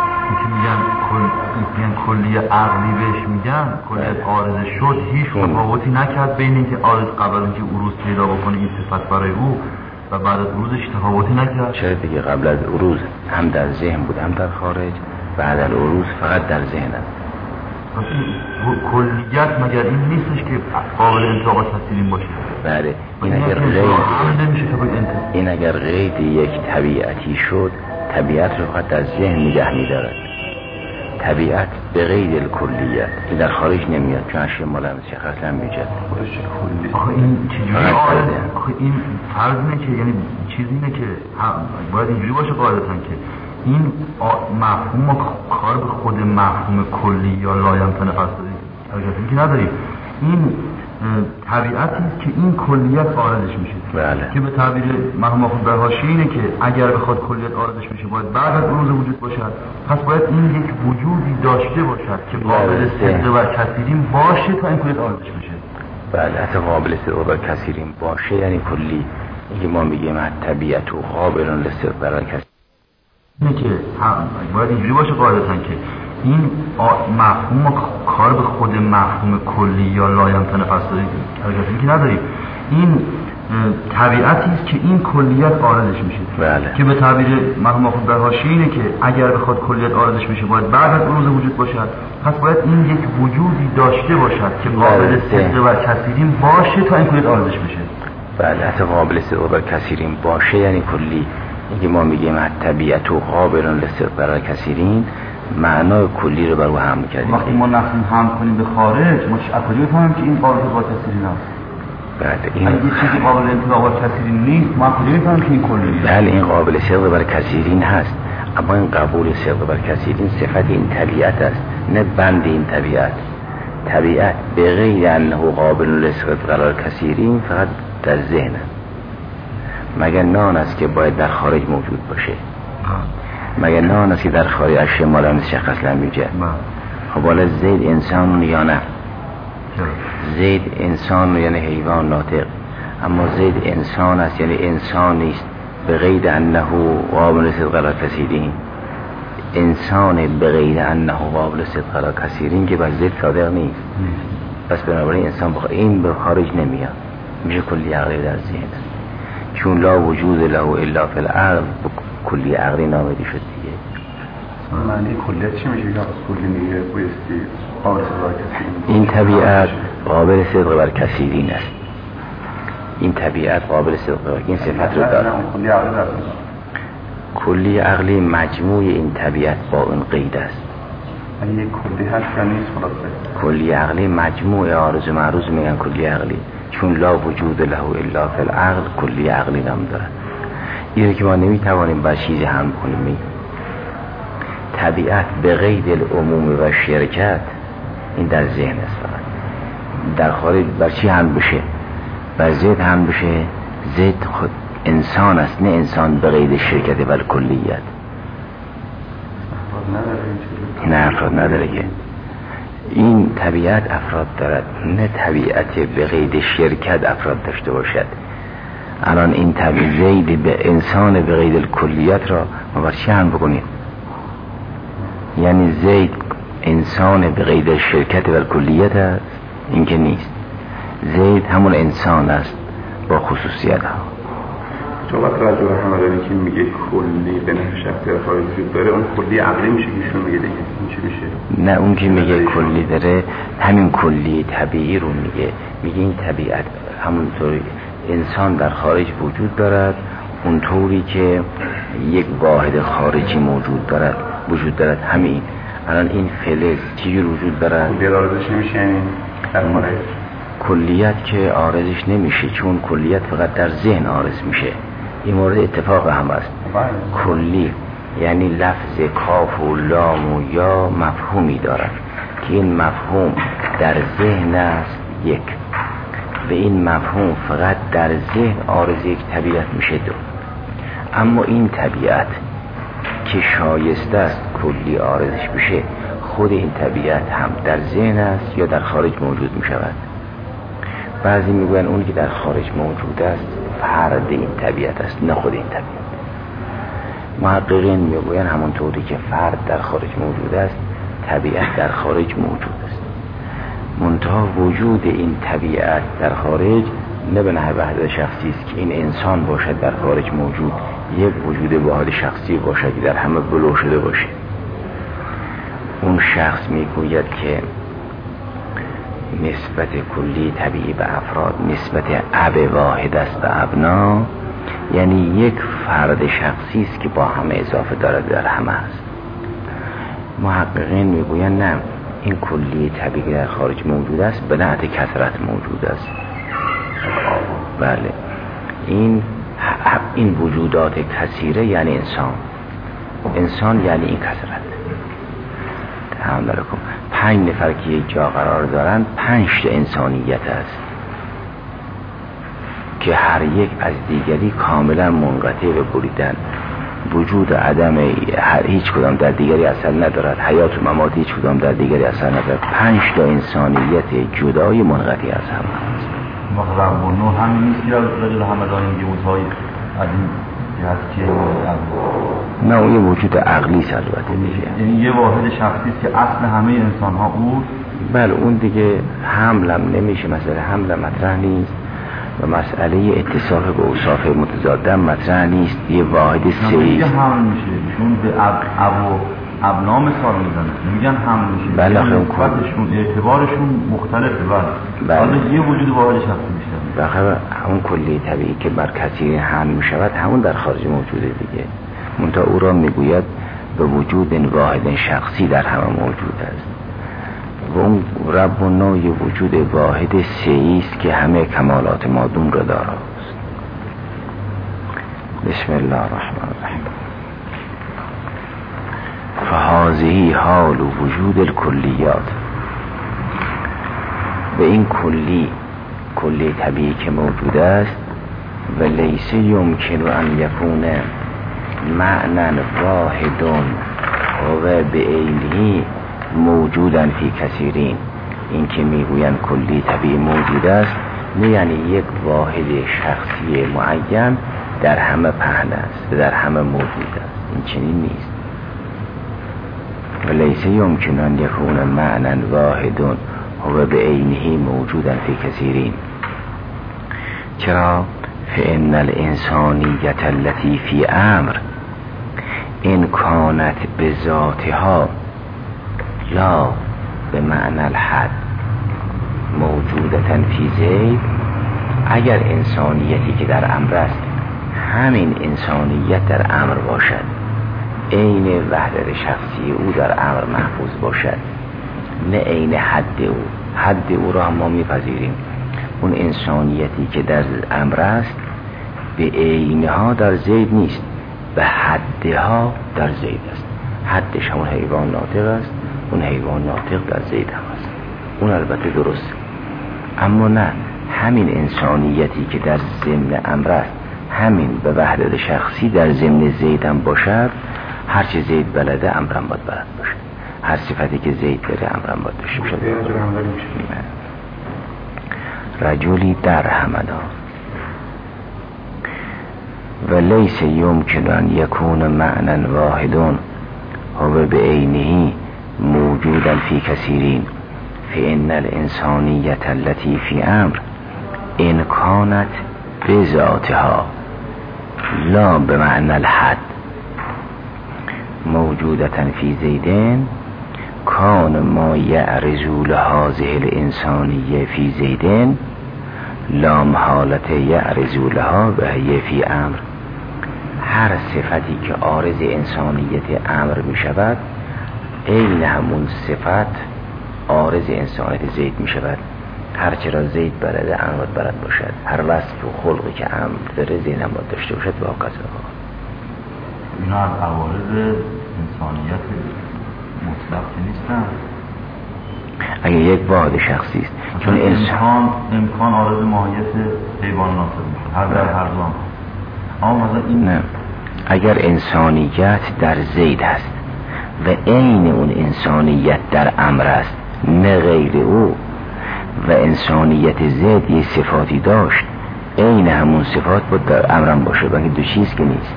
میگن کلی عقلی بهش میگن کلیت عارض شد، هیچ تفاوتی نکرد بین اینکه عارض قبل اینکه عروض پیدا بکنه این صفت برای او و بعد از عروضش تفاوتی نکرد. چرا دیگه قبل از عروض هم در ذهن بود هم در خارج، بعد از عروض فقط در ذهن است. کلیت مگر این نیستش که قابل انطباق تصویرین باشه؟ بله، این اگر قید یک طبیعتی شد، طبیعت رو فقط در ذهن نگه می‌دارد. طبیعت به قید الکلیت این در خارج نمیاد چون اشیاء مال مشخص نمی‌شد. آخه این چیزی آخه این فرض اینه که یعنی چیزی اینه که باید اینجوری باشه قاعدتاً که این مفهوم کار به خود مفهوم کلی یا لایمتن فصلی که نداریم. این طبیعتی است که این کلیت عارضش میشه. بله. که به تعبیر مرحوم آخوند در حاشیه اینه که اگر بخواد کلیت عارضش میشه باید بعد از عروض وجود باشد، پس باید این یک وجودی داشته باشد که قابل صدق و کثیرین باشه تا این کلیت عارضش بشه. بله، حتی قابل صدق و کثیرین باشه یعنی کلی. اینکه ما میگیم طبیعت و قابل لصدق و کثیرین اینه که باید اینجوری باشه قاعدتاً که این مفهوم کار به خود مفهوم کلی یا لایمتن فصلی که نداریم. این طبیعتی است که این کلیت عارضش میشه. بله. که به تعبیر مرحوم آخوند در حاشیه اینه که اگر بخواد کلیت عارضش میشه باید بعد از عروض وجود باشد، پس باید این یک وجودی داشته باشد که قابل صدق و کثیرین باشه تا این کلیت عارضش بشه. بله، حتی قابل صدق و کثیرین باشه یعنی کلی. اینکه ما میگیم طبیعت و قابل لصدق و کثیرین معنای کلی رو بر او هم می‌کردیم. وقتی ما نخیم هم کنیم به خارج ما از کجا بفهمیم که این قابل با کثیرین است؟ بله، این اگه چیزی قابل انطباق با کثیرین نیست ما از کجا بفهمیم که این کلی است؟ بله، این قابل صدق بر کثیرین هست، اما این قبول صدق بر کثیرین صفت این طبیعت است نه بند این طبیعت. طبیعت به غیر انه قابل لصدق و کثیرین فقط در ذهن است. مگر نان است که باید در خارج موجود باشه؟ مگر نان است که در خارج اشیاء مال مشخص نمی‌شه؟ خب حالا زید انسان یا نه؟ زید انسان یعنی حیوان ناطق، اما زید انسان است یعنی انسان نیست به غیر انه قابل صدق و کثیرین. انسان به غیر انه قابل صدق و کثیرین که بر زید صادق نیست. پس بنابراین انسان این به خارج نمیاد، میشه کلی عقلی در ذهن. چون لا وجود له الا فی العقل کلی عقلی نامیده شد دیگه. معنی کلیت چی میشه؟ یا کلی میگه بایستی قابل صدق و کثیرین. این طبیعت قابل صدق بر کثیرین است. این طبیعت قابل صدق بر این صفت رو داره. کلی عقلی داره. کلی عقلی مجموع این طبیعت با اون قید است. این یک کلی هست یا نیست خلاصه؟ کلی عقلی مجموع عارض و معروض میگن کلی عقلی، چون لا وجود له الا فی العقل کلی عقلی نام دارد. اینه که ما نمیتوانیم بر چیزی هم کنیم. طبیعت به قید العموم و شرکت این در ذهن است، فقط در خارج بر چی هم بشه؟ بر زید هم بشه. زید خود انسان است نه انسان به قید شرکت و کلیت. نه افراد نداره که این طبیعت افراد دارد، نه طبیعت به قید شرکت افراد داشته باشد. الان این زید به انسان به قید کلیت را ما بر چی هم بکنیم؟ یعنی زید انسان به قید شرکت و کلیت است؟ این که نیست. زید همون انسان است با خصوصیت ها. چون وقت رجوع همدانی که میگه کلی به نفع شخصیت خارج وجود داره اون کلی عقلی میشه که ایشون میگه دیگه این چی میشه؟ نه، اون که میگه کلی داره همین کلی طبیعی رو میگه این طبیعت همونطوری انسان در خارج وجود دارد اونطوری که یک واحد خارجی وجود دارد همین. الان این فلز چیزی وجود دارد؟ کلی عارضش نمیشه یعنی در خارج؟ کلیت که عارضش نمیشه چون کلیت فقط در ذهن عارض میشه. این مورد اتفاق هم است. کلی یعنی لفظ کاف و لام و یا مفهومی دارد که این مفهوم در ذهن است یک. به این مفهوم فقط در ذهن عارض یک طبیعت میشه دو. اما این طبیعت که شایسته است کلی عارضش بشه خود این طبیعت هم در ذهن است یا در خارج موجود میشود. بعضی میگوین اونی که در خارج موجود است فرد این طبیعت است، نه خود این طبیعت. محققین میگوین همونطوری که فرد در خارج موجود است طبیعت در خارج موجود است، منتها وجود این طبیعت در خارج نه به نحو وحدت شخصی است که این انسان باشد در خارج موجود، یک وجود واحد شخصی باشد که در همه بلو شده باشه. اون شخص میگوید که نسبت کلی طبیعی به افراد نسبت اب واحد است به ابنا، یعنی یک فرد شخصی است که با همه اضافه دارد در همه است. محققین میگویند نه، این کلی طبیعی در خارج موجود است به نحو کثرت موجود است. بله، این وجودات کثیره یعنی انسان یعنی این کثرت. تمام علیکم. 5 نفر که یک جا قرار دارند 5 تا انسانیت است که هر یک از دیگری کاملا منقطع و بریدن. وجود عدم هیچ کدام در دیگری اثر ندارد، حیات و ممات هیچ کدام در دیگری اثر ندارد. 5 تا انسانیت جدای منقطع از هم است. رب و نوع همین نیست که رجل همدان این جهودهای از این جهت که نه، اون یه وجود عقلی است البته دیگه، یعنی یه واحد شخصی است که اصل همه انسان ها او. بله، اون دیگه حملم نمیشه، مسئله حمل مطرح نیست و مسئله اتصاف به اوصاف متضاد مطرح نیست. یه واحد سه‌ای است. حمل میشه چون به ابنا مثال میزنه، میگن حمل میشه. بله، خودشون اعتبارشون مختلفه. بله، حالا یه وجود واحد شخصی میشه. بخاطر اون کلی طبیعی که بر کثیر حمل میشود همون در خارج موجوده دیگه، منتها او را میگوید به وجود واحد شخصی در همه موجود است. و اون رب و نوع وجود واحد سه‌ای است که همه کمالات مادون را داراست. بسم الله الرحمن الرحیم. فهذه حال وجود الکلیات. و این کلی طبیعی که موجود است و لیس یمکن ان یکون معنی واحد و به عینه موجودا فی کثیرین. این که میگویند کلی طبیعی موجود است نه یعنی یک واحد شخصی معین در همه پهن است و در همه موجود است. این چنین نیست. و لیس یمکن ان یکون معنی واحد و به عینه موجودا فی کثیرین. چرا؟ فإن الانسانیت التي فی امر ان کانت بذاتها لا به معنی الحد موجودتا فی زید. اگر انسانیتی که در امر است همین انسانیت در امر باشد، عین وحدت شخصی او در امر محفوظ باشد، نه عین حد او را هم ما میپذیریم. اون انسانیتی که در امر است به عینها در زید نیست، به حدها در زید است. حدش همون حیوان ناطق است، اون حیوان ناطق در زید هم است. اون البته درست، اما نه همین انسانیتی که در ضمن امر است همین به وحدت شخصی در ضمن زید هم باشد. هرچه زید بلده امرم باید بلد باشه، هر صفتی که زید داره امرم باید داشته باشه. رجلی در همدا و لیس یمکن ان یکون معنی واحد و به عینه موجودا فی کثیرین. فإن الانسانیت التي فی امر ان کانت بذاتها لا به معنی الحد موجودتا فی زیدین کان ما یعرض لهذه الانسانیه فی زیدین لا محالت یعرض لها و هی فی امر. هر صفتی که عارض انسانیت امر می شود عین همون صفت عارض انسانیت زید می شود. هرچرا زید بلده امر بلد باشد، هر وصف و خلقی که امر داره زید هم باید داشته باشد. با کذا اینا از عوارض انسانیت مطلق نیستن. اگه یک واحد شخصی است، چون امکان عارض ماهیت حیوان ناطق میشه هر در هر دو. اما مثلا این نه، اگر انسانیت در زید هست و عین اون انسانیت در امر است نه غیر او، و انسانیت زید یه صفاتی داشت، عین همون صفات بود در امرم باشه، بلکه دو چیز که نیست،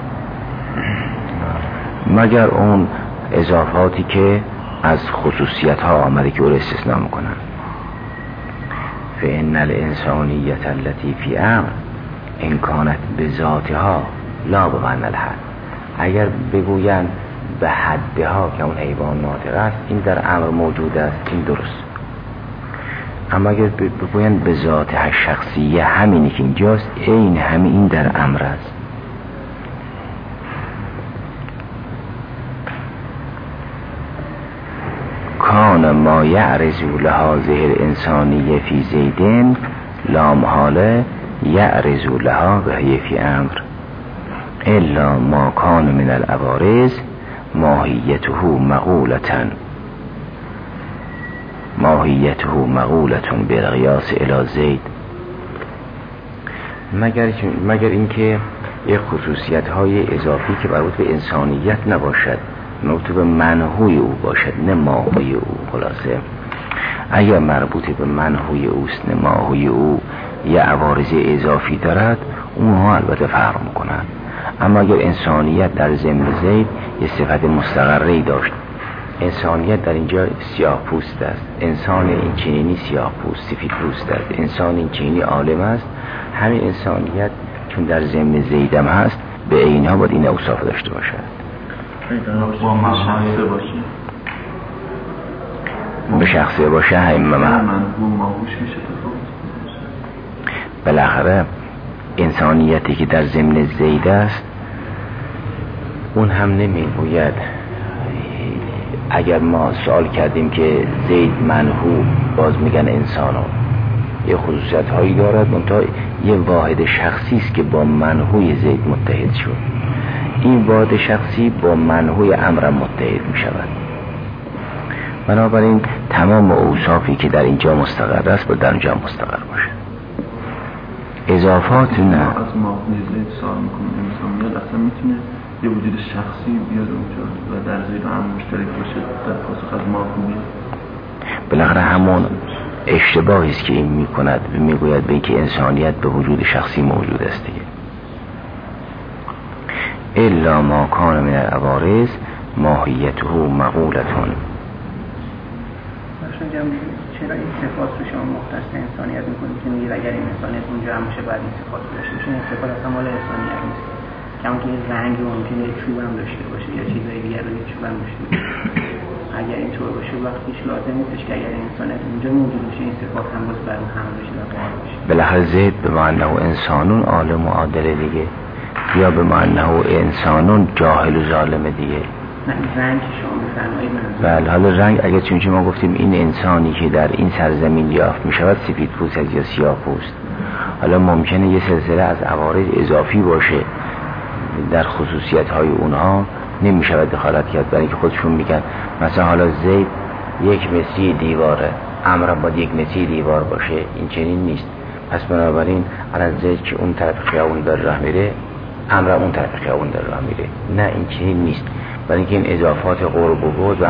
مگر اون اضافاتی که از خصوصیت ها آمده که او را استثناء میکنن. فإن الانسانیت التي فی امر ان کانت بذاتها لا بمعنى الحد. اگر بگویند به حدها که اون حیوان ناطق است، این در امر موجود است، این درست. اما اگر بگویند به ذاتها شخصیه، همینی که اینجاست عین همین در امر است. کان ما یعرض لهذه الانسانیه فی زیدن لا محاله یعرض لها وهی فی امر الا ما کان من العوارض ماهیته مغولة بالقیاس الی زید. مگر اینکه یک خصوصیت های اضافی که مربوط به انسانیت نباشد، مربوط به منهوی او باشد نه ماهوی او. خلاصه اگر مربوط به منهوی اوست نه ماهوی او، یه عوارض اضافی دارد، اونها البته فرق میکنند. اما اگر انسانیت در ضمن زید یه صفت مستقره‌ای داشت، انسانیت در اینجا سیاه پوست است، انسان این چنینی سیاه پوست سفید پوست است، انسان این چنینی عالم است، همین انسانیت چون در ضمن زیدم هست به عینها باید این اوصاف داشته باشد. با شخصه باشه، به شخصه باشه همه بالاخره انسانیتی که در ضمن زید است اون هم نمیگوید. اگر ما سوال کردیم که زید منهو، باز میگن انسانو یه خصوصیت هایی دارد، منتها یه واحد شخصی است که با منهوی زید متحد شد، این واحد شخصی با منهوی امر متحد می شود. بنابراین تمام اوصافی که در اینجا مستقر است باید در اونجا مستقر باشه. اضافات نه. از ماهوی زید سوال میکنم، انسانیت اصلا میتونه یه وجود شخصی بیاد اونجا و در زید هم مشترک باشه در پاسخ از ماهوی. بالاخره همون اشتباهی است که این میکند و میگوید به اینکه انسانیت به وجود شخصی موجود است دیگه. الا ما کان من العوارض ماهیته مغولة. چرا این صفات رو شما مختص انسانیت میکنید که میگید اگر این انسانیت اونجا هم باشه بعد این صفات رو داشته باشه؟ این صفات اصلا مال انسانیت نیست. کما که این رنگ ممکنه چوب هم داشته باشه یا چیزای دیگر رو چوب هم داشته باشه. اگر اینطور باشه وقتیش لازم نیستش که اگر انسانیت اونجا موجود باشه این صفات هم باز بر اون حمل بشه و قائل بشه. بالاخره زید به معنی انسانون عالم و عادل دیگه، یا به معنی انسانون جاهل و ظالم دیگه. رنگ که شما بفرمایید منظور. بله، حالا رنگ اگر چون ما گفتیم این انسانی که در این سرزمین یافت می شود سفید پوست است یا سیاه پوست، حالا ممکنه یه سلسله از عوارض اضافی باشه در خصوصیت های اونها نمی شود دخالت کرد، برای اینکه خودشون میگن مثلا حالا زید یک متری دیواره، امر باید یک متری دیوار باشه، این چنین نیست. پس بنابراین الان زید که اون طرف خیابون در راه میره، امر اون طرف خیابون در راه میره، نه این چنین نیست. برای اینکه این اضافات قرب و بعد و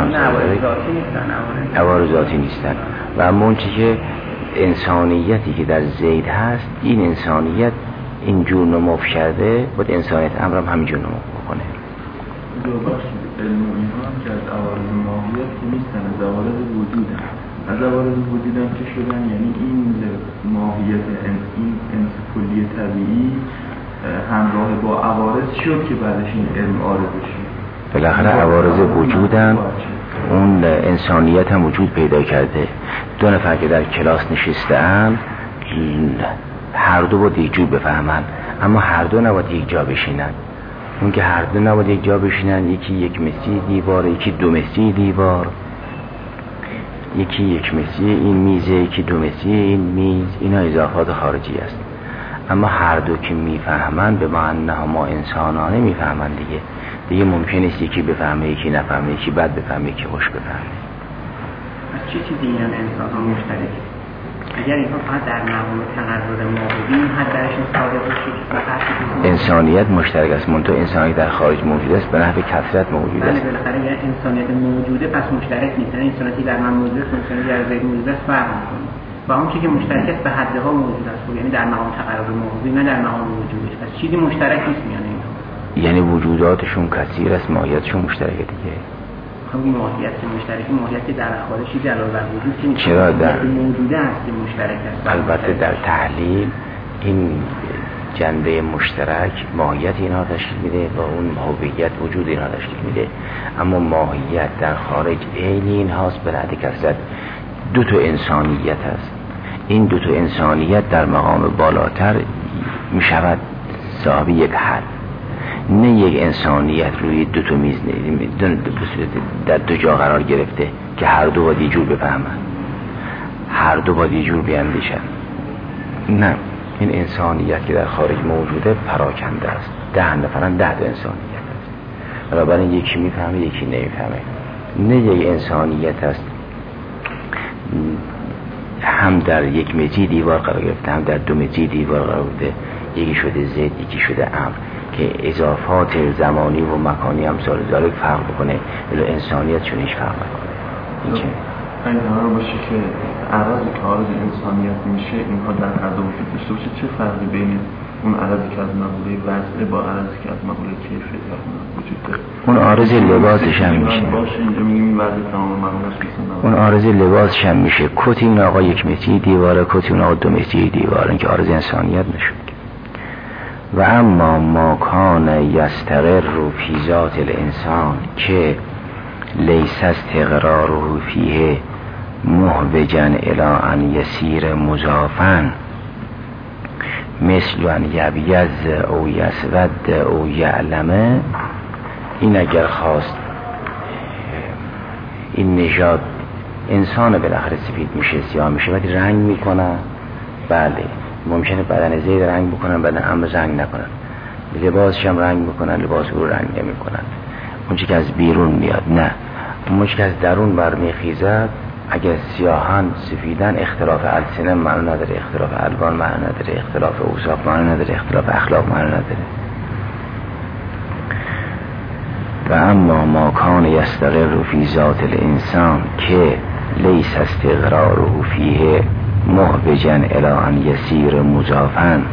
عوارض ذاتی نیستن. و اما اون چیزی که انسانیتی که در زید هست، این انسانیت اینجور نموف کرده، باید انسانیت امرم همینجور نموف بکنه. دو بخش علم و اینها هم که از عوارض ماهیت که نیستن، از عوارض وجود هم. از عوارض وجود هم که شدن، یعنی این ماهیت این کلی طبیعی همراه با عوارض شد که بعدش این علم عارض شد. بالاخره عوارض وجودن، اون انسانیت هم وجود پیدا کرده. دو نفر که در کلاس نشسته‌اند هر دو باید یک جور بفهمن، اما هر دو نباید یک جا بشینن. اون که هر دو نباید یک جا بشینن، یکی یک متری دیوار، یکی دو متری دیوار، یکی یک متری این میزه، یکی دو متری این میز، اینا اضافات خارجی است. اما هر دو که میفهمن به معنی ما انسانانه میفهمن دیگه ممکن است یکی بفهمه یکی نفهمه، یکی بد بفهمه یکی خوش بفهمه. از چه چیزی اینا انسان ها مشترکه؟ اگر اینها فقط در مقام تقرر موجودی حد درشون صادق بشه، انسانیت مشترک است، منتها انسانیت در خارج موجود است، به نحو کثرت موجود است. بله، بالاخره انسانیت موجوده پس مشترک نیست. انسانیتی در من موجود است، انسانیتی در غیر موجود است فرق می‌کنه. و اون چیزی که مشترک است به حدها موجود است، یعنی در مقام تقرب موضوعی نه در مقام وجودش، پس چیزی مشترک نیست میان اینها. یعنی وجوداتشون کثیر است، ماهیتشون مشترکه دیگه. خب این ماهیت مشترکی، ماهیت که در خارج چیزی علاوه بر وجود که چرا در موجوده است که مشترک است. البته در تحلیل این جنبه مشترک ماهیت اینها تشکیل میده و اون هویت وجود اینها تشکیل میده، اما ماهیت در خارج عین اینهاست به حد کثرت. دو تا انسانیت هست، این دو تا انسانیت در مقام بالاتر میشود صاحب یک حد، نه یک انسانیت روی دو تا میز در دو جا قرار گرفته که هر دو باید یه جور بفهمن، هر دو باید یه جور بیاندیشن. نه، این انسانیت که در خارج موجوده پراکنده است، 10 نفرن 10 تا انسانیت است، بنابراین یکی میفهمه یکی نمیفهمه. نه یک انسانیت است هم در یک مجی دیوار قرار گرفته هم در دو مجی دیوار قرار گرفته، یکی شده زید یکی شده امر، که اضافات زمانی و مکانی هم سال ذالک فرق بکنه، ولی انسانیت چون هیچ فرق نکنه. این چه؟ این قرار باشه که عرضی که عرض انسانیت میشه اینها در هر دو وجود داشته باشه، چه فرقی بین اون عرضی که از مقوله وضعه با عرضی که از مقوله کیفیت وجود داره؟ اون عارض لباسش هم میشه، باشه اینجا میگیم این وضع تمام مقوله‌اش نیست. اون عارض لباسش هم میشه. کتی اون آقا یک متری دیواره، کتی اون آقا 2 متری دیواره، که عارض انسانیت نشد. و اما ما کان یستقر فی ذات الانسان که لیس استقراره فیه محوجا الی ان یسیر مضافا مثل ان یبیض او یسود او یعلمه. این اگر خواست این نژاد انسان بالاخره سفید میشه سیاه میشه ولی رنگ میکنه، بله ممکنه بدن زید رنگ بکنن بدن امر رنگ نکنن، لباسش هم رنگ بکنن لباس رو رنگ نمی کنن، اون چی که از بیرون میاد نه، اون چی که از درون برمیخیزد. اگر سیاهان سفیدن اختلاف السنه معنی نداره، اختلاف الوان معنی نداره، اختلاف اوصاف معنی نداره، اختلاف اخلاق معنی نداره. و اما ما کان یستقر فی ذات الانسان که لیس استقراره فیه محوجا الی ان یسیر مضافا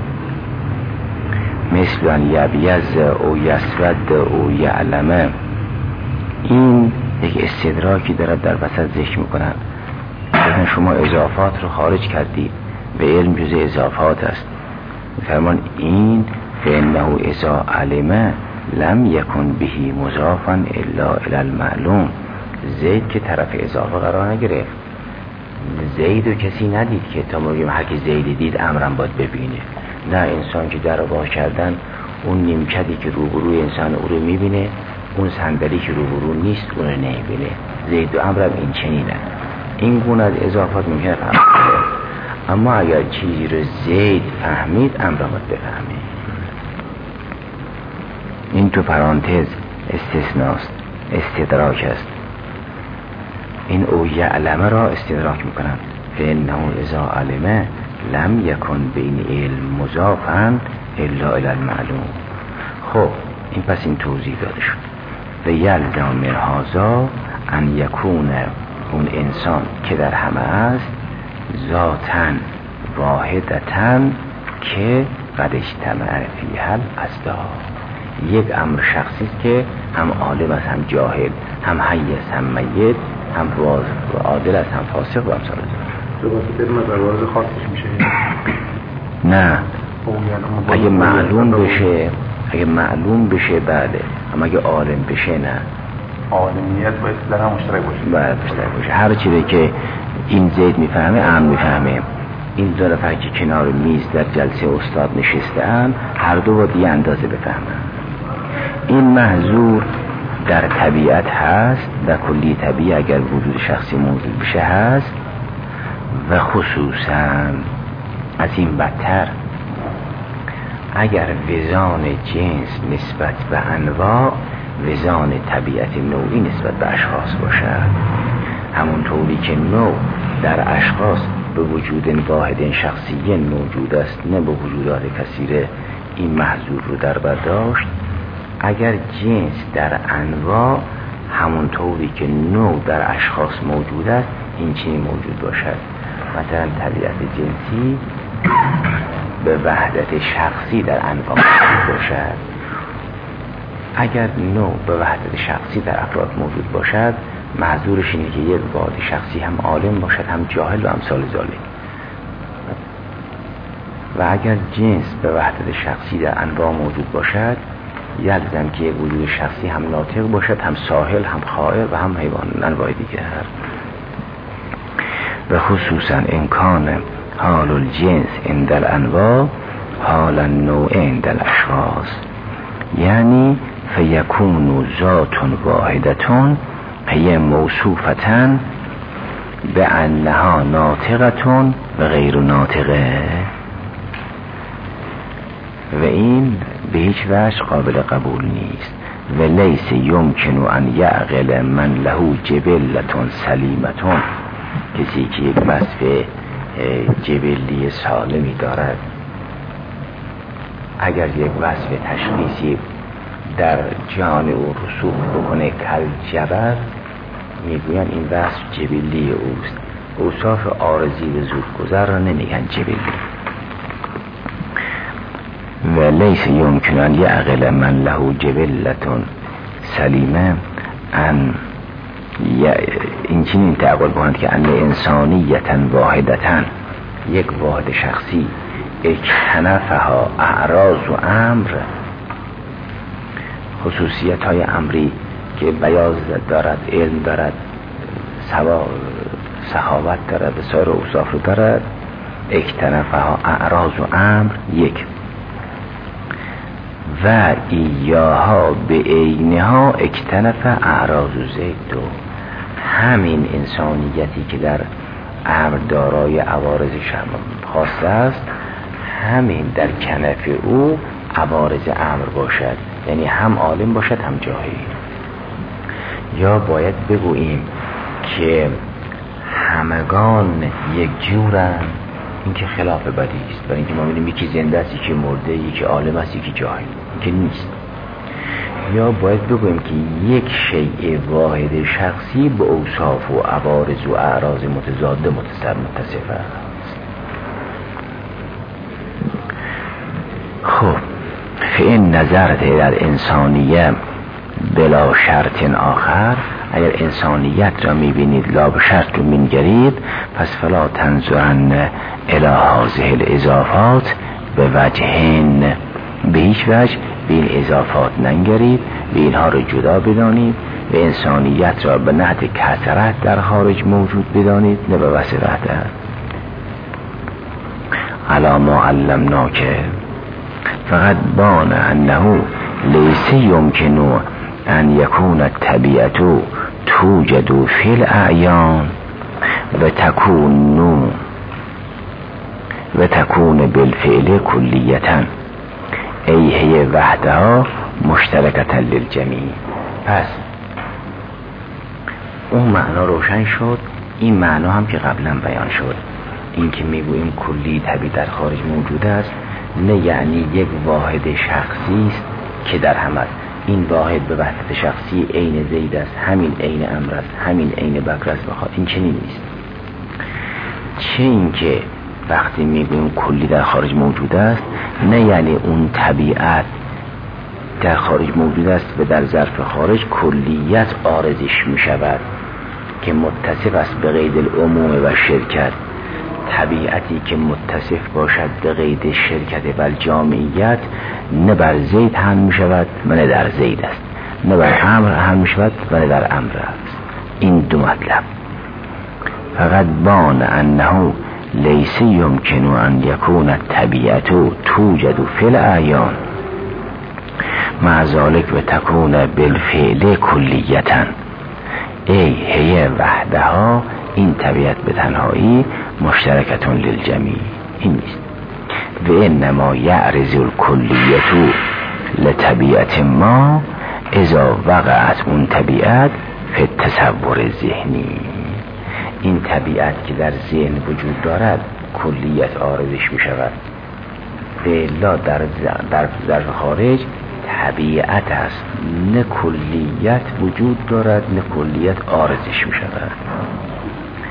مثل ان یبیض او یسود او یعلمه. این یک استدراکی دارد در وسط ذکر میکنن. شما اضافات رو خارج کردید و علم جز اضافات است. فرمان این فانه اذا علمه لم یکن بهی مضافا الا الی المعلوم. زید که طرف اضافه قرار نگرفت، زید رو کسی ندید که تا میگیم هر کی زید دید امرم باید ببینه. نه، انسان که در باز کردن اون نیمکتی که روبروی انسان او رو میبینه، اون صندلی که روبرو نیست اون رو نمیبینه. زید و امرم این چنینه. این گونه از اضافات ممکنه فهم کنه، اما اگر چیزی رو زید فهمید امرم باید بفهمه. این تو پرانتز استثناست، استدراک است. این او یعلمه را استدراک میکنن. فانه اذا علمه لم یکن بین علم مضافا الا الی المعلوم. خب این پس این توضیح داده شد. و یلزم من هذا ان یکون اون انسان که در همه است ذاتن واحدتن که قد اجتمع فیها الاسدا. یک امر شخصی است که هم عالم است هم جاهل، هم حی است هم میت، هم عادل است هم فاسق و امثال ذلک. نه، اگه معلوم بشه بله، اما اگه عالم بشه نه. عالمیت باید در هم مشترک باشه. باید مشترک باشه. هر چیزی که این زید میفهمه امر میفهمه. این دو نفر که کنار میز در جلسه استاد نشسته‌اند هر دو باید یه اندازه بفهمن. این محظور در طبیعت هست، در کلی طبیعت اگر وجود شخصی موجود بشه هست، و خصوصا از این بدتر اگر وزان جنس نسبت به انواع وزان طبیعت نوعی نسبت به اشخاص باشد. همونطوری که نوع در اشخاص به وجود واحد شخصی موجود است نه به وجودات کثیره، این محظور رو در برداشت. اگر جنس در انواع همونطوری که نوع در اشخاص موجود است این چنین موجود باشد. مثلا طبیعت جنسی به وحدت شخصی در انواع موجود باشد. اگر نوع به وحدت شخصی در افراد موجود باشد، معذورش اینه که یک واحد شخصی هم عالم باشد هم جاهل و امثال ذالک. و اگر جنس به وحدت شخصی در انواع موجود باشد، یلزم که یک وجود شخصی هم ناطق باشد هم ساحل هم خائر و هم حیوان انواع دیگر. و خصوصا امکان حال الجنس عند الانواع حال النوع عند الاشخاص، یعنی فیکون ذات واحدتون هی موصوفتن به انها ناطقتون و غیر ناطقه. و این به هیچ وجه قابل قبول نیست. و لیس یمکن ان یعقل من له جبلتون سلیمتون، کسی که یک وصف جبلی سالمی دارد، اگر یک وصف تشخیصی در جان او رسوخ بکنه کل جبل، میگوین این وصف جبلی اوست. اوصاف عارضی و زودگذر را نمیگن جبلی. و لیس یمکن ان یعقل من له جبلتون سلیمه ان این چنین تعقل بخواند که ان انسانیتا واحدتا، یک واحد شخصی اجتنفها اعراض و امر، خصوصیت های امری که بیاض دارد، علم دارد، سخاوت دارد و سایر اوصاف رو دارد، اجتنفها اعراض و امر یک، و ایاها به عینها اجتنف اعراض و زید دو، همین انسانیتی که در امر دارای عوارض خاص است، همین در کنف او عوارض امر باشد، یعنی هم عالم باشد هم جاهل. یا باید بگوییم که همگان یک جورن، این که خلاف بدی است، برای اینکه ما می‌بینیم یکی زنده است، یکی مرده، یکی عالم است، یکی جاهل، این که نیست. یا باید بگوییم که یک شیء واحد شخصی به اوصاف و عوارض و اعراض متضاد متصف است. خب فإن نظرت در انسانیه بلا شرط آخر، اگر انسانیت را میبینید لا به شرط رو میگرید، پس فلا تنظرن الی هذه الاضافات به وجهین، به هیچ وجه به این اضافات ننگرید، به اینها رو جدا بدانید، و انسانیت را به نحت کثرت در خارج موجود بدانید، نه به وسعت. علی ما علمناک فقط بان انه لیس یمکن ان یکون الطبیعت توجد فی الاعیان و تکون بالفعل کلیتا ای هی وحدها مشترکتا للجمیع. پس اون معنا روشن شد. این معنا هم که قبلا بیان شد، این که میگوییم کلی طبیعی در خارج موجود است، نه یعنی یک واحد شخصی است که در همه، این واحد به وحدت شخصی عین زید است، همین عین امر است، همین عین بکر است، بخواد این چنین نیست. چه این که وقتی میگوییم کلی در خارج موجود است، نه یعنی اون طبیعت در خارج موجود است و در ظرف خارج کلیت عارضش می شود که متصف است به قید العموم و شرکت. طبیعتی که متصف باشد به قید شرکت و جامعیت، نه بر زید هم می شود و نه در زید است، نه بر امر هم می شود و نه در امر است. این دو مطلب. فقط بان انه لیس یمکن ان یکون الطبیعت توجد فی الاعیان مع ذلک و تکون بالفعل کلیتا ای هی وحدها، این طبیعت به تنهایی مشترکتون للجمیع، این نیست. و انما یعرض الکلیت لطبیعت ما اذا وقعت اون طبیعت فی التصور ذهنی. این طبیعت که در ذهن وجود دارد کلیت عارضش می شود، الا در ظرف خارج طبیعت است، نه کلیت وجود دارد نه کلیت عارضش می شود.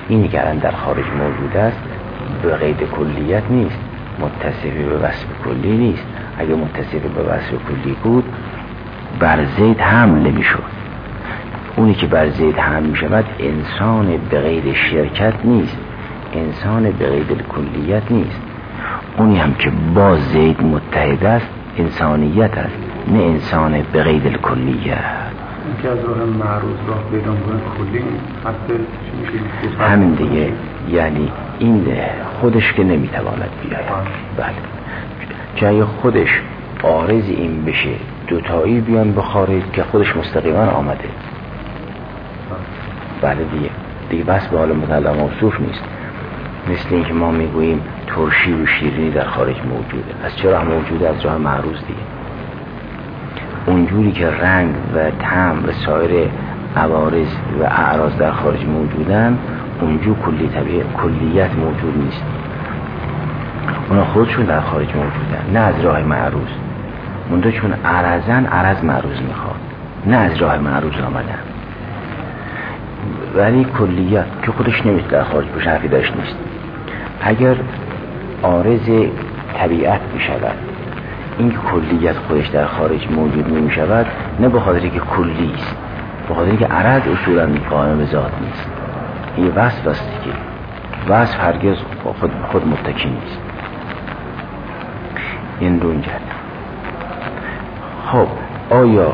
اینی که الان در خارج موجود است به قید کلیت نیست، متصف به وصف کلی نیست. اگه متصف به وصف کلی بود بر زید حمل نمی‌شد. اونی که بر زید حمل می‌شود انسان به قید شرکت نیست، انسان به قید کلیت نیست. اونی هم که با زید متحد است انسانیت است، نه انسان به قید کلیت. این که از راه معروض راه پیدا می‌کنه کلی حتی چی میشه؟ همین دیگه، یعنی این خودش که نمیتواند بیاید. بله، جای خودش عارض این بشه دوتایی بیان به خارج که خودش مستقیما آمده. بله دیگه بس به حال متعلق موصوف نیست. مثل این که ما میگوییم ترشی و شیرینی در خارج موجوده، از چه راه موجوده؟ از راه معروض دیگه. اونجوری که رنگ و طعم و سایر عوارض و اعراض در خارج موجودن، اونجور کلیت موجود نیست. اونا خودشون در خارج موجودن، نه از راه معروض. منده چون عرضن عرض معروض میخواد، نه از راه معروض آمدن. ولی کلیت که خودش نمیشه در خارج بشه، حرفی داشت نیست. اگر عارض طبیعت میشود، این کلیت خودش در خارج موجود نمیشود، نه به خاطر که کلی است، به خاطر که عرض اصولا قائم به ذات نیست. این وصف است که وصف هرگز خود متکی نیست. این دون جد. خب آیا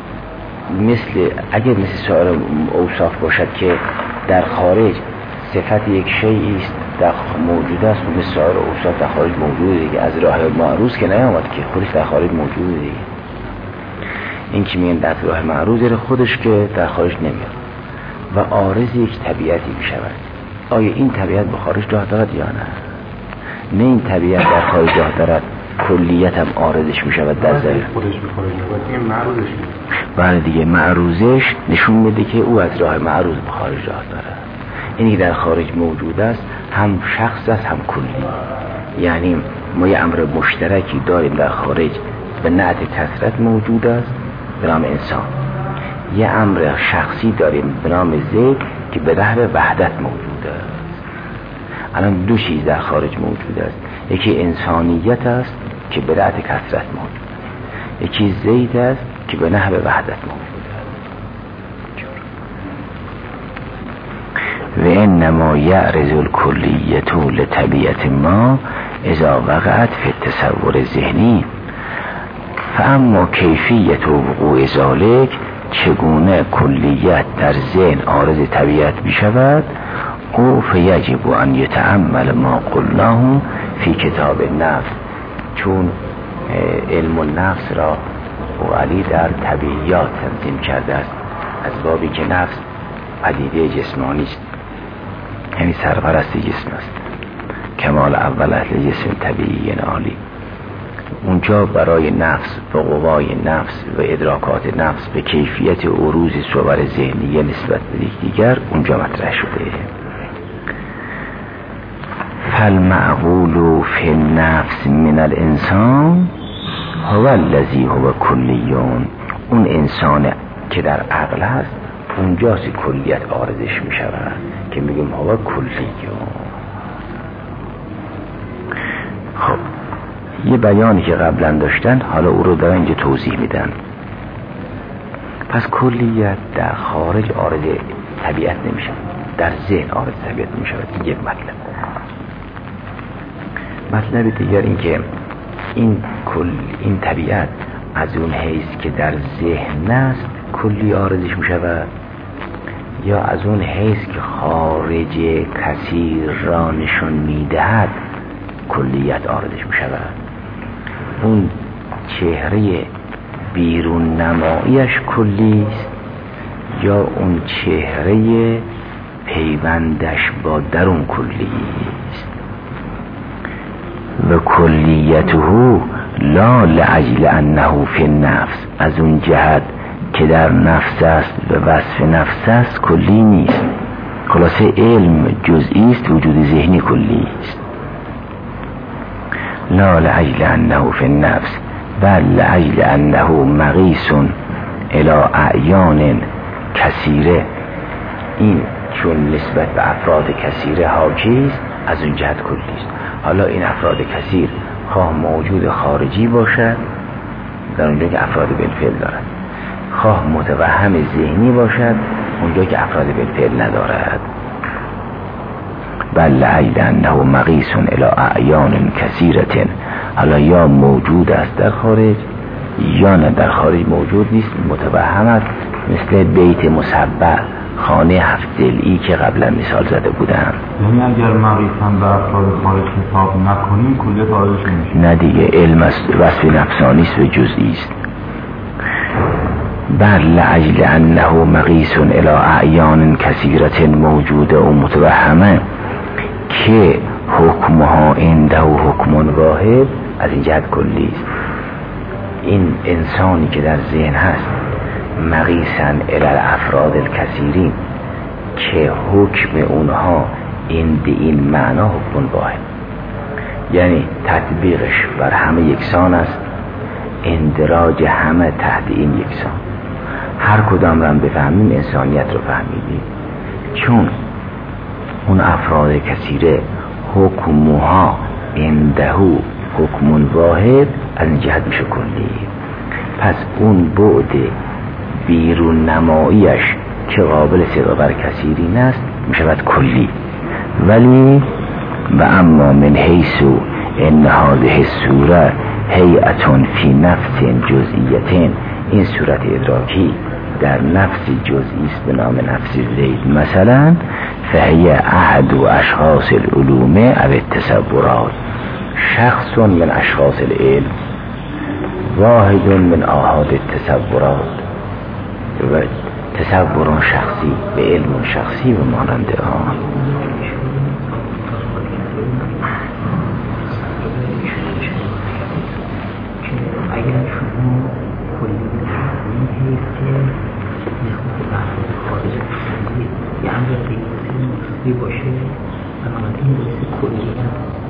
اگر مثل سایر اوصاف باشد که در خارج صفت یک شیئی است در موجود است و مثل سایر اوصاف در خارج موجوده دیگه، از راه معروض که نیامد که خودش در خارج موجوده دیگه. این که میگن در راه معروض خودش که در خارج نمیاد و عارض یک طبیعتی میشود. آیا این طبیعت به خارج راه دارد یا نه این طبیعت در خارج راه دارد، کلیت هم عارضش میشود در ظاهر خودش به خارج میاد، این معروضش میشه. بله دیگه، معروضش نشون میده که او از راه معروض به خارج راه دارد. اینی که در خارج موجود است هم شخص است هم کلی. یعنی ما یه امر مشترکی داریم در خارج به نعت کثرت موجود است به نام انسان، یه امر شخصی داریم به نام زید که به نحو وحدت موجود است. الان دو چیز در خارج موجود است، یکی انسانیت است که به نعت کثرت موجود است، یکی زید است که به نحو وحدت موجود است. و انما یعرض الکلیت لطبیعت ما اذا وقعت فی التصور ذهنی، فاما کیفیت وقوع ذلک، چگونه کلیت در ذهن عارض طبیعت بشود، او فیجب ان یتأمل ما قلناه فی کتاب النفس. چون علم النفس را علی در طبیعیات تنظیم کرده است، از بابی که نفس پدیده جسمانی است، یعنی سرپرست جسم است، کمال اول اهل جسم طبیعی عالی. اونجا برای نفس و قوای نفس و ادراکات نفس به کیفیت عروض صور ذهنی نسبت به دیگر اونجا مطرح شده. فالمعقول فی النفس من الانسان هو الذی هو کلیون. اون انسان که در عقل هست اونجاست کلیت عارضش می شود که میگیم هو کلیون. خب یه بیانی که قبلا داشتن حالا او رو دارن اینجا توضیح میدن. پس کلیت در خارج عارض طبیعت نمیشه، در ذهن عارض طبیعت میشه. این یک مطلب دیگر این که این طبیعت از اون حیث که در ذهن است کلی عارضش میشه یا از اون حیث که خارج کثیر را نشون میدهد کلیت عارضش میشه. اون چهره بیرون نماییش کلی است یا اون چهره پیوندش با درون کلی است. و کلیته لا لعجل انه فی النفس، از اون جهت که در نفس است و وصف نفس است کلی نیست. خلاصه علم جزئی است، وجود ذهنی کلی است. لا لعجل انه فی النفس بل لعجل انه مقیس الی اعیان کثیره. این چون نسبت به افراد کثیر حاکی است از اون جهت کلی است. حالا این افراد کثیر خواه موجود خارجی باشد در اونجا که افراد بالفعل دارد، خواه متوهم ذهنی باشد اونجا که افراد بالفعل ندارد. بل لعل انه مقیس الی اعیان کثیرة، حالا یا موجود است در خارج یا نه در خارج موجود نیست، متوهم است، مثل بیت مسبع، خانه 7 ضلعی که قبلا مثال زده بودم. یعنی اگر مقیسن به افراد خارج حساب نکنیم کلیت آرش نمیشه؟ نه دیگه، علم وصف نفسانی است و جزئی است. بل لعل انه مقیس الی اعیان کثیرة موجوده و متوهمه که حکمها عنده حکم واحد، از این جهت کلی است. این انسانی که در ذهن هست مقیسن الی افراد الکثیرین که حکم اونها این معنا حکم واحد، یعنی تطبیقش بر همه یکسان است، اندراج همه تحت این یکسان. هر کدام را بفهمیم انسانیت رو فهمیدیم، چون اون افراد کثیره حکمها عنده حکم واحد، از این جهت میشه کلی. پس اون بعد بیرون نماییش که قابل صدق بر کثیرین است میشود کلی. ولی و اما من حیث ان هذه الصوره هیئه فی نفس جزئیه، این صورت ادراکی در نفس جزئی است به نام نفس زید مثلا، فهی احد اشخاص العلوم او التصورات، شخص من اشخاص العلم، واحد من آحاد التصورات، و تصور شخصی به علم شخصی و مانند آن. اگر شما کلی این حیث که نسبت به افراد خارج کلی یه امر قیاسی باشه و این باعث کلیت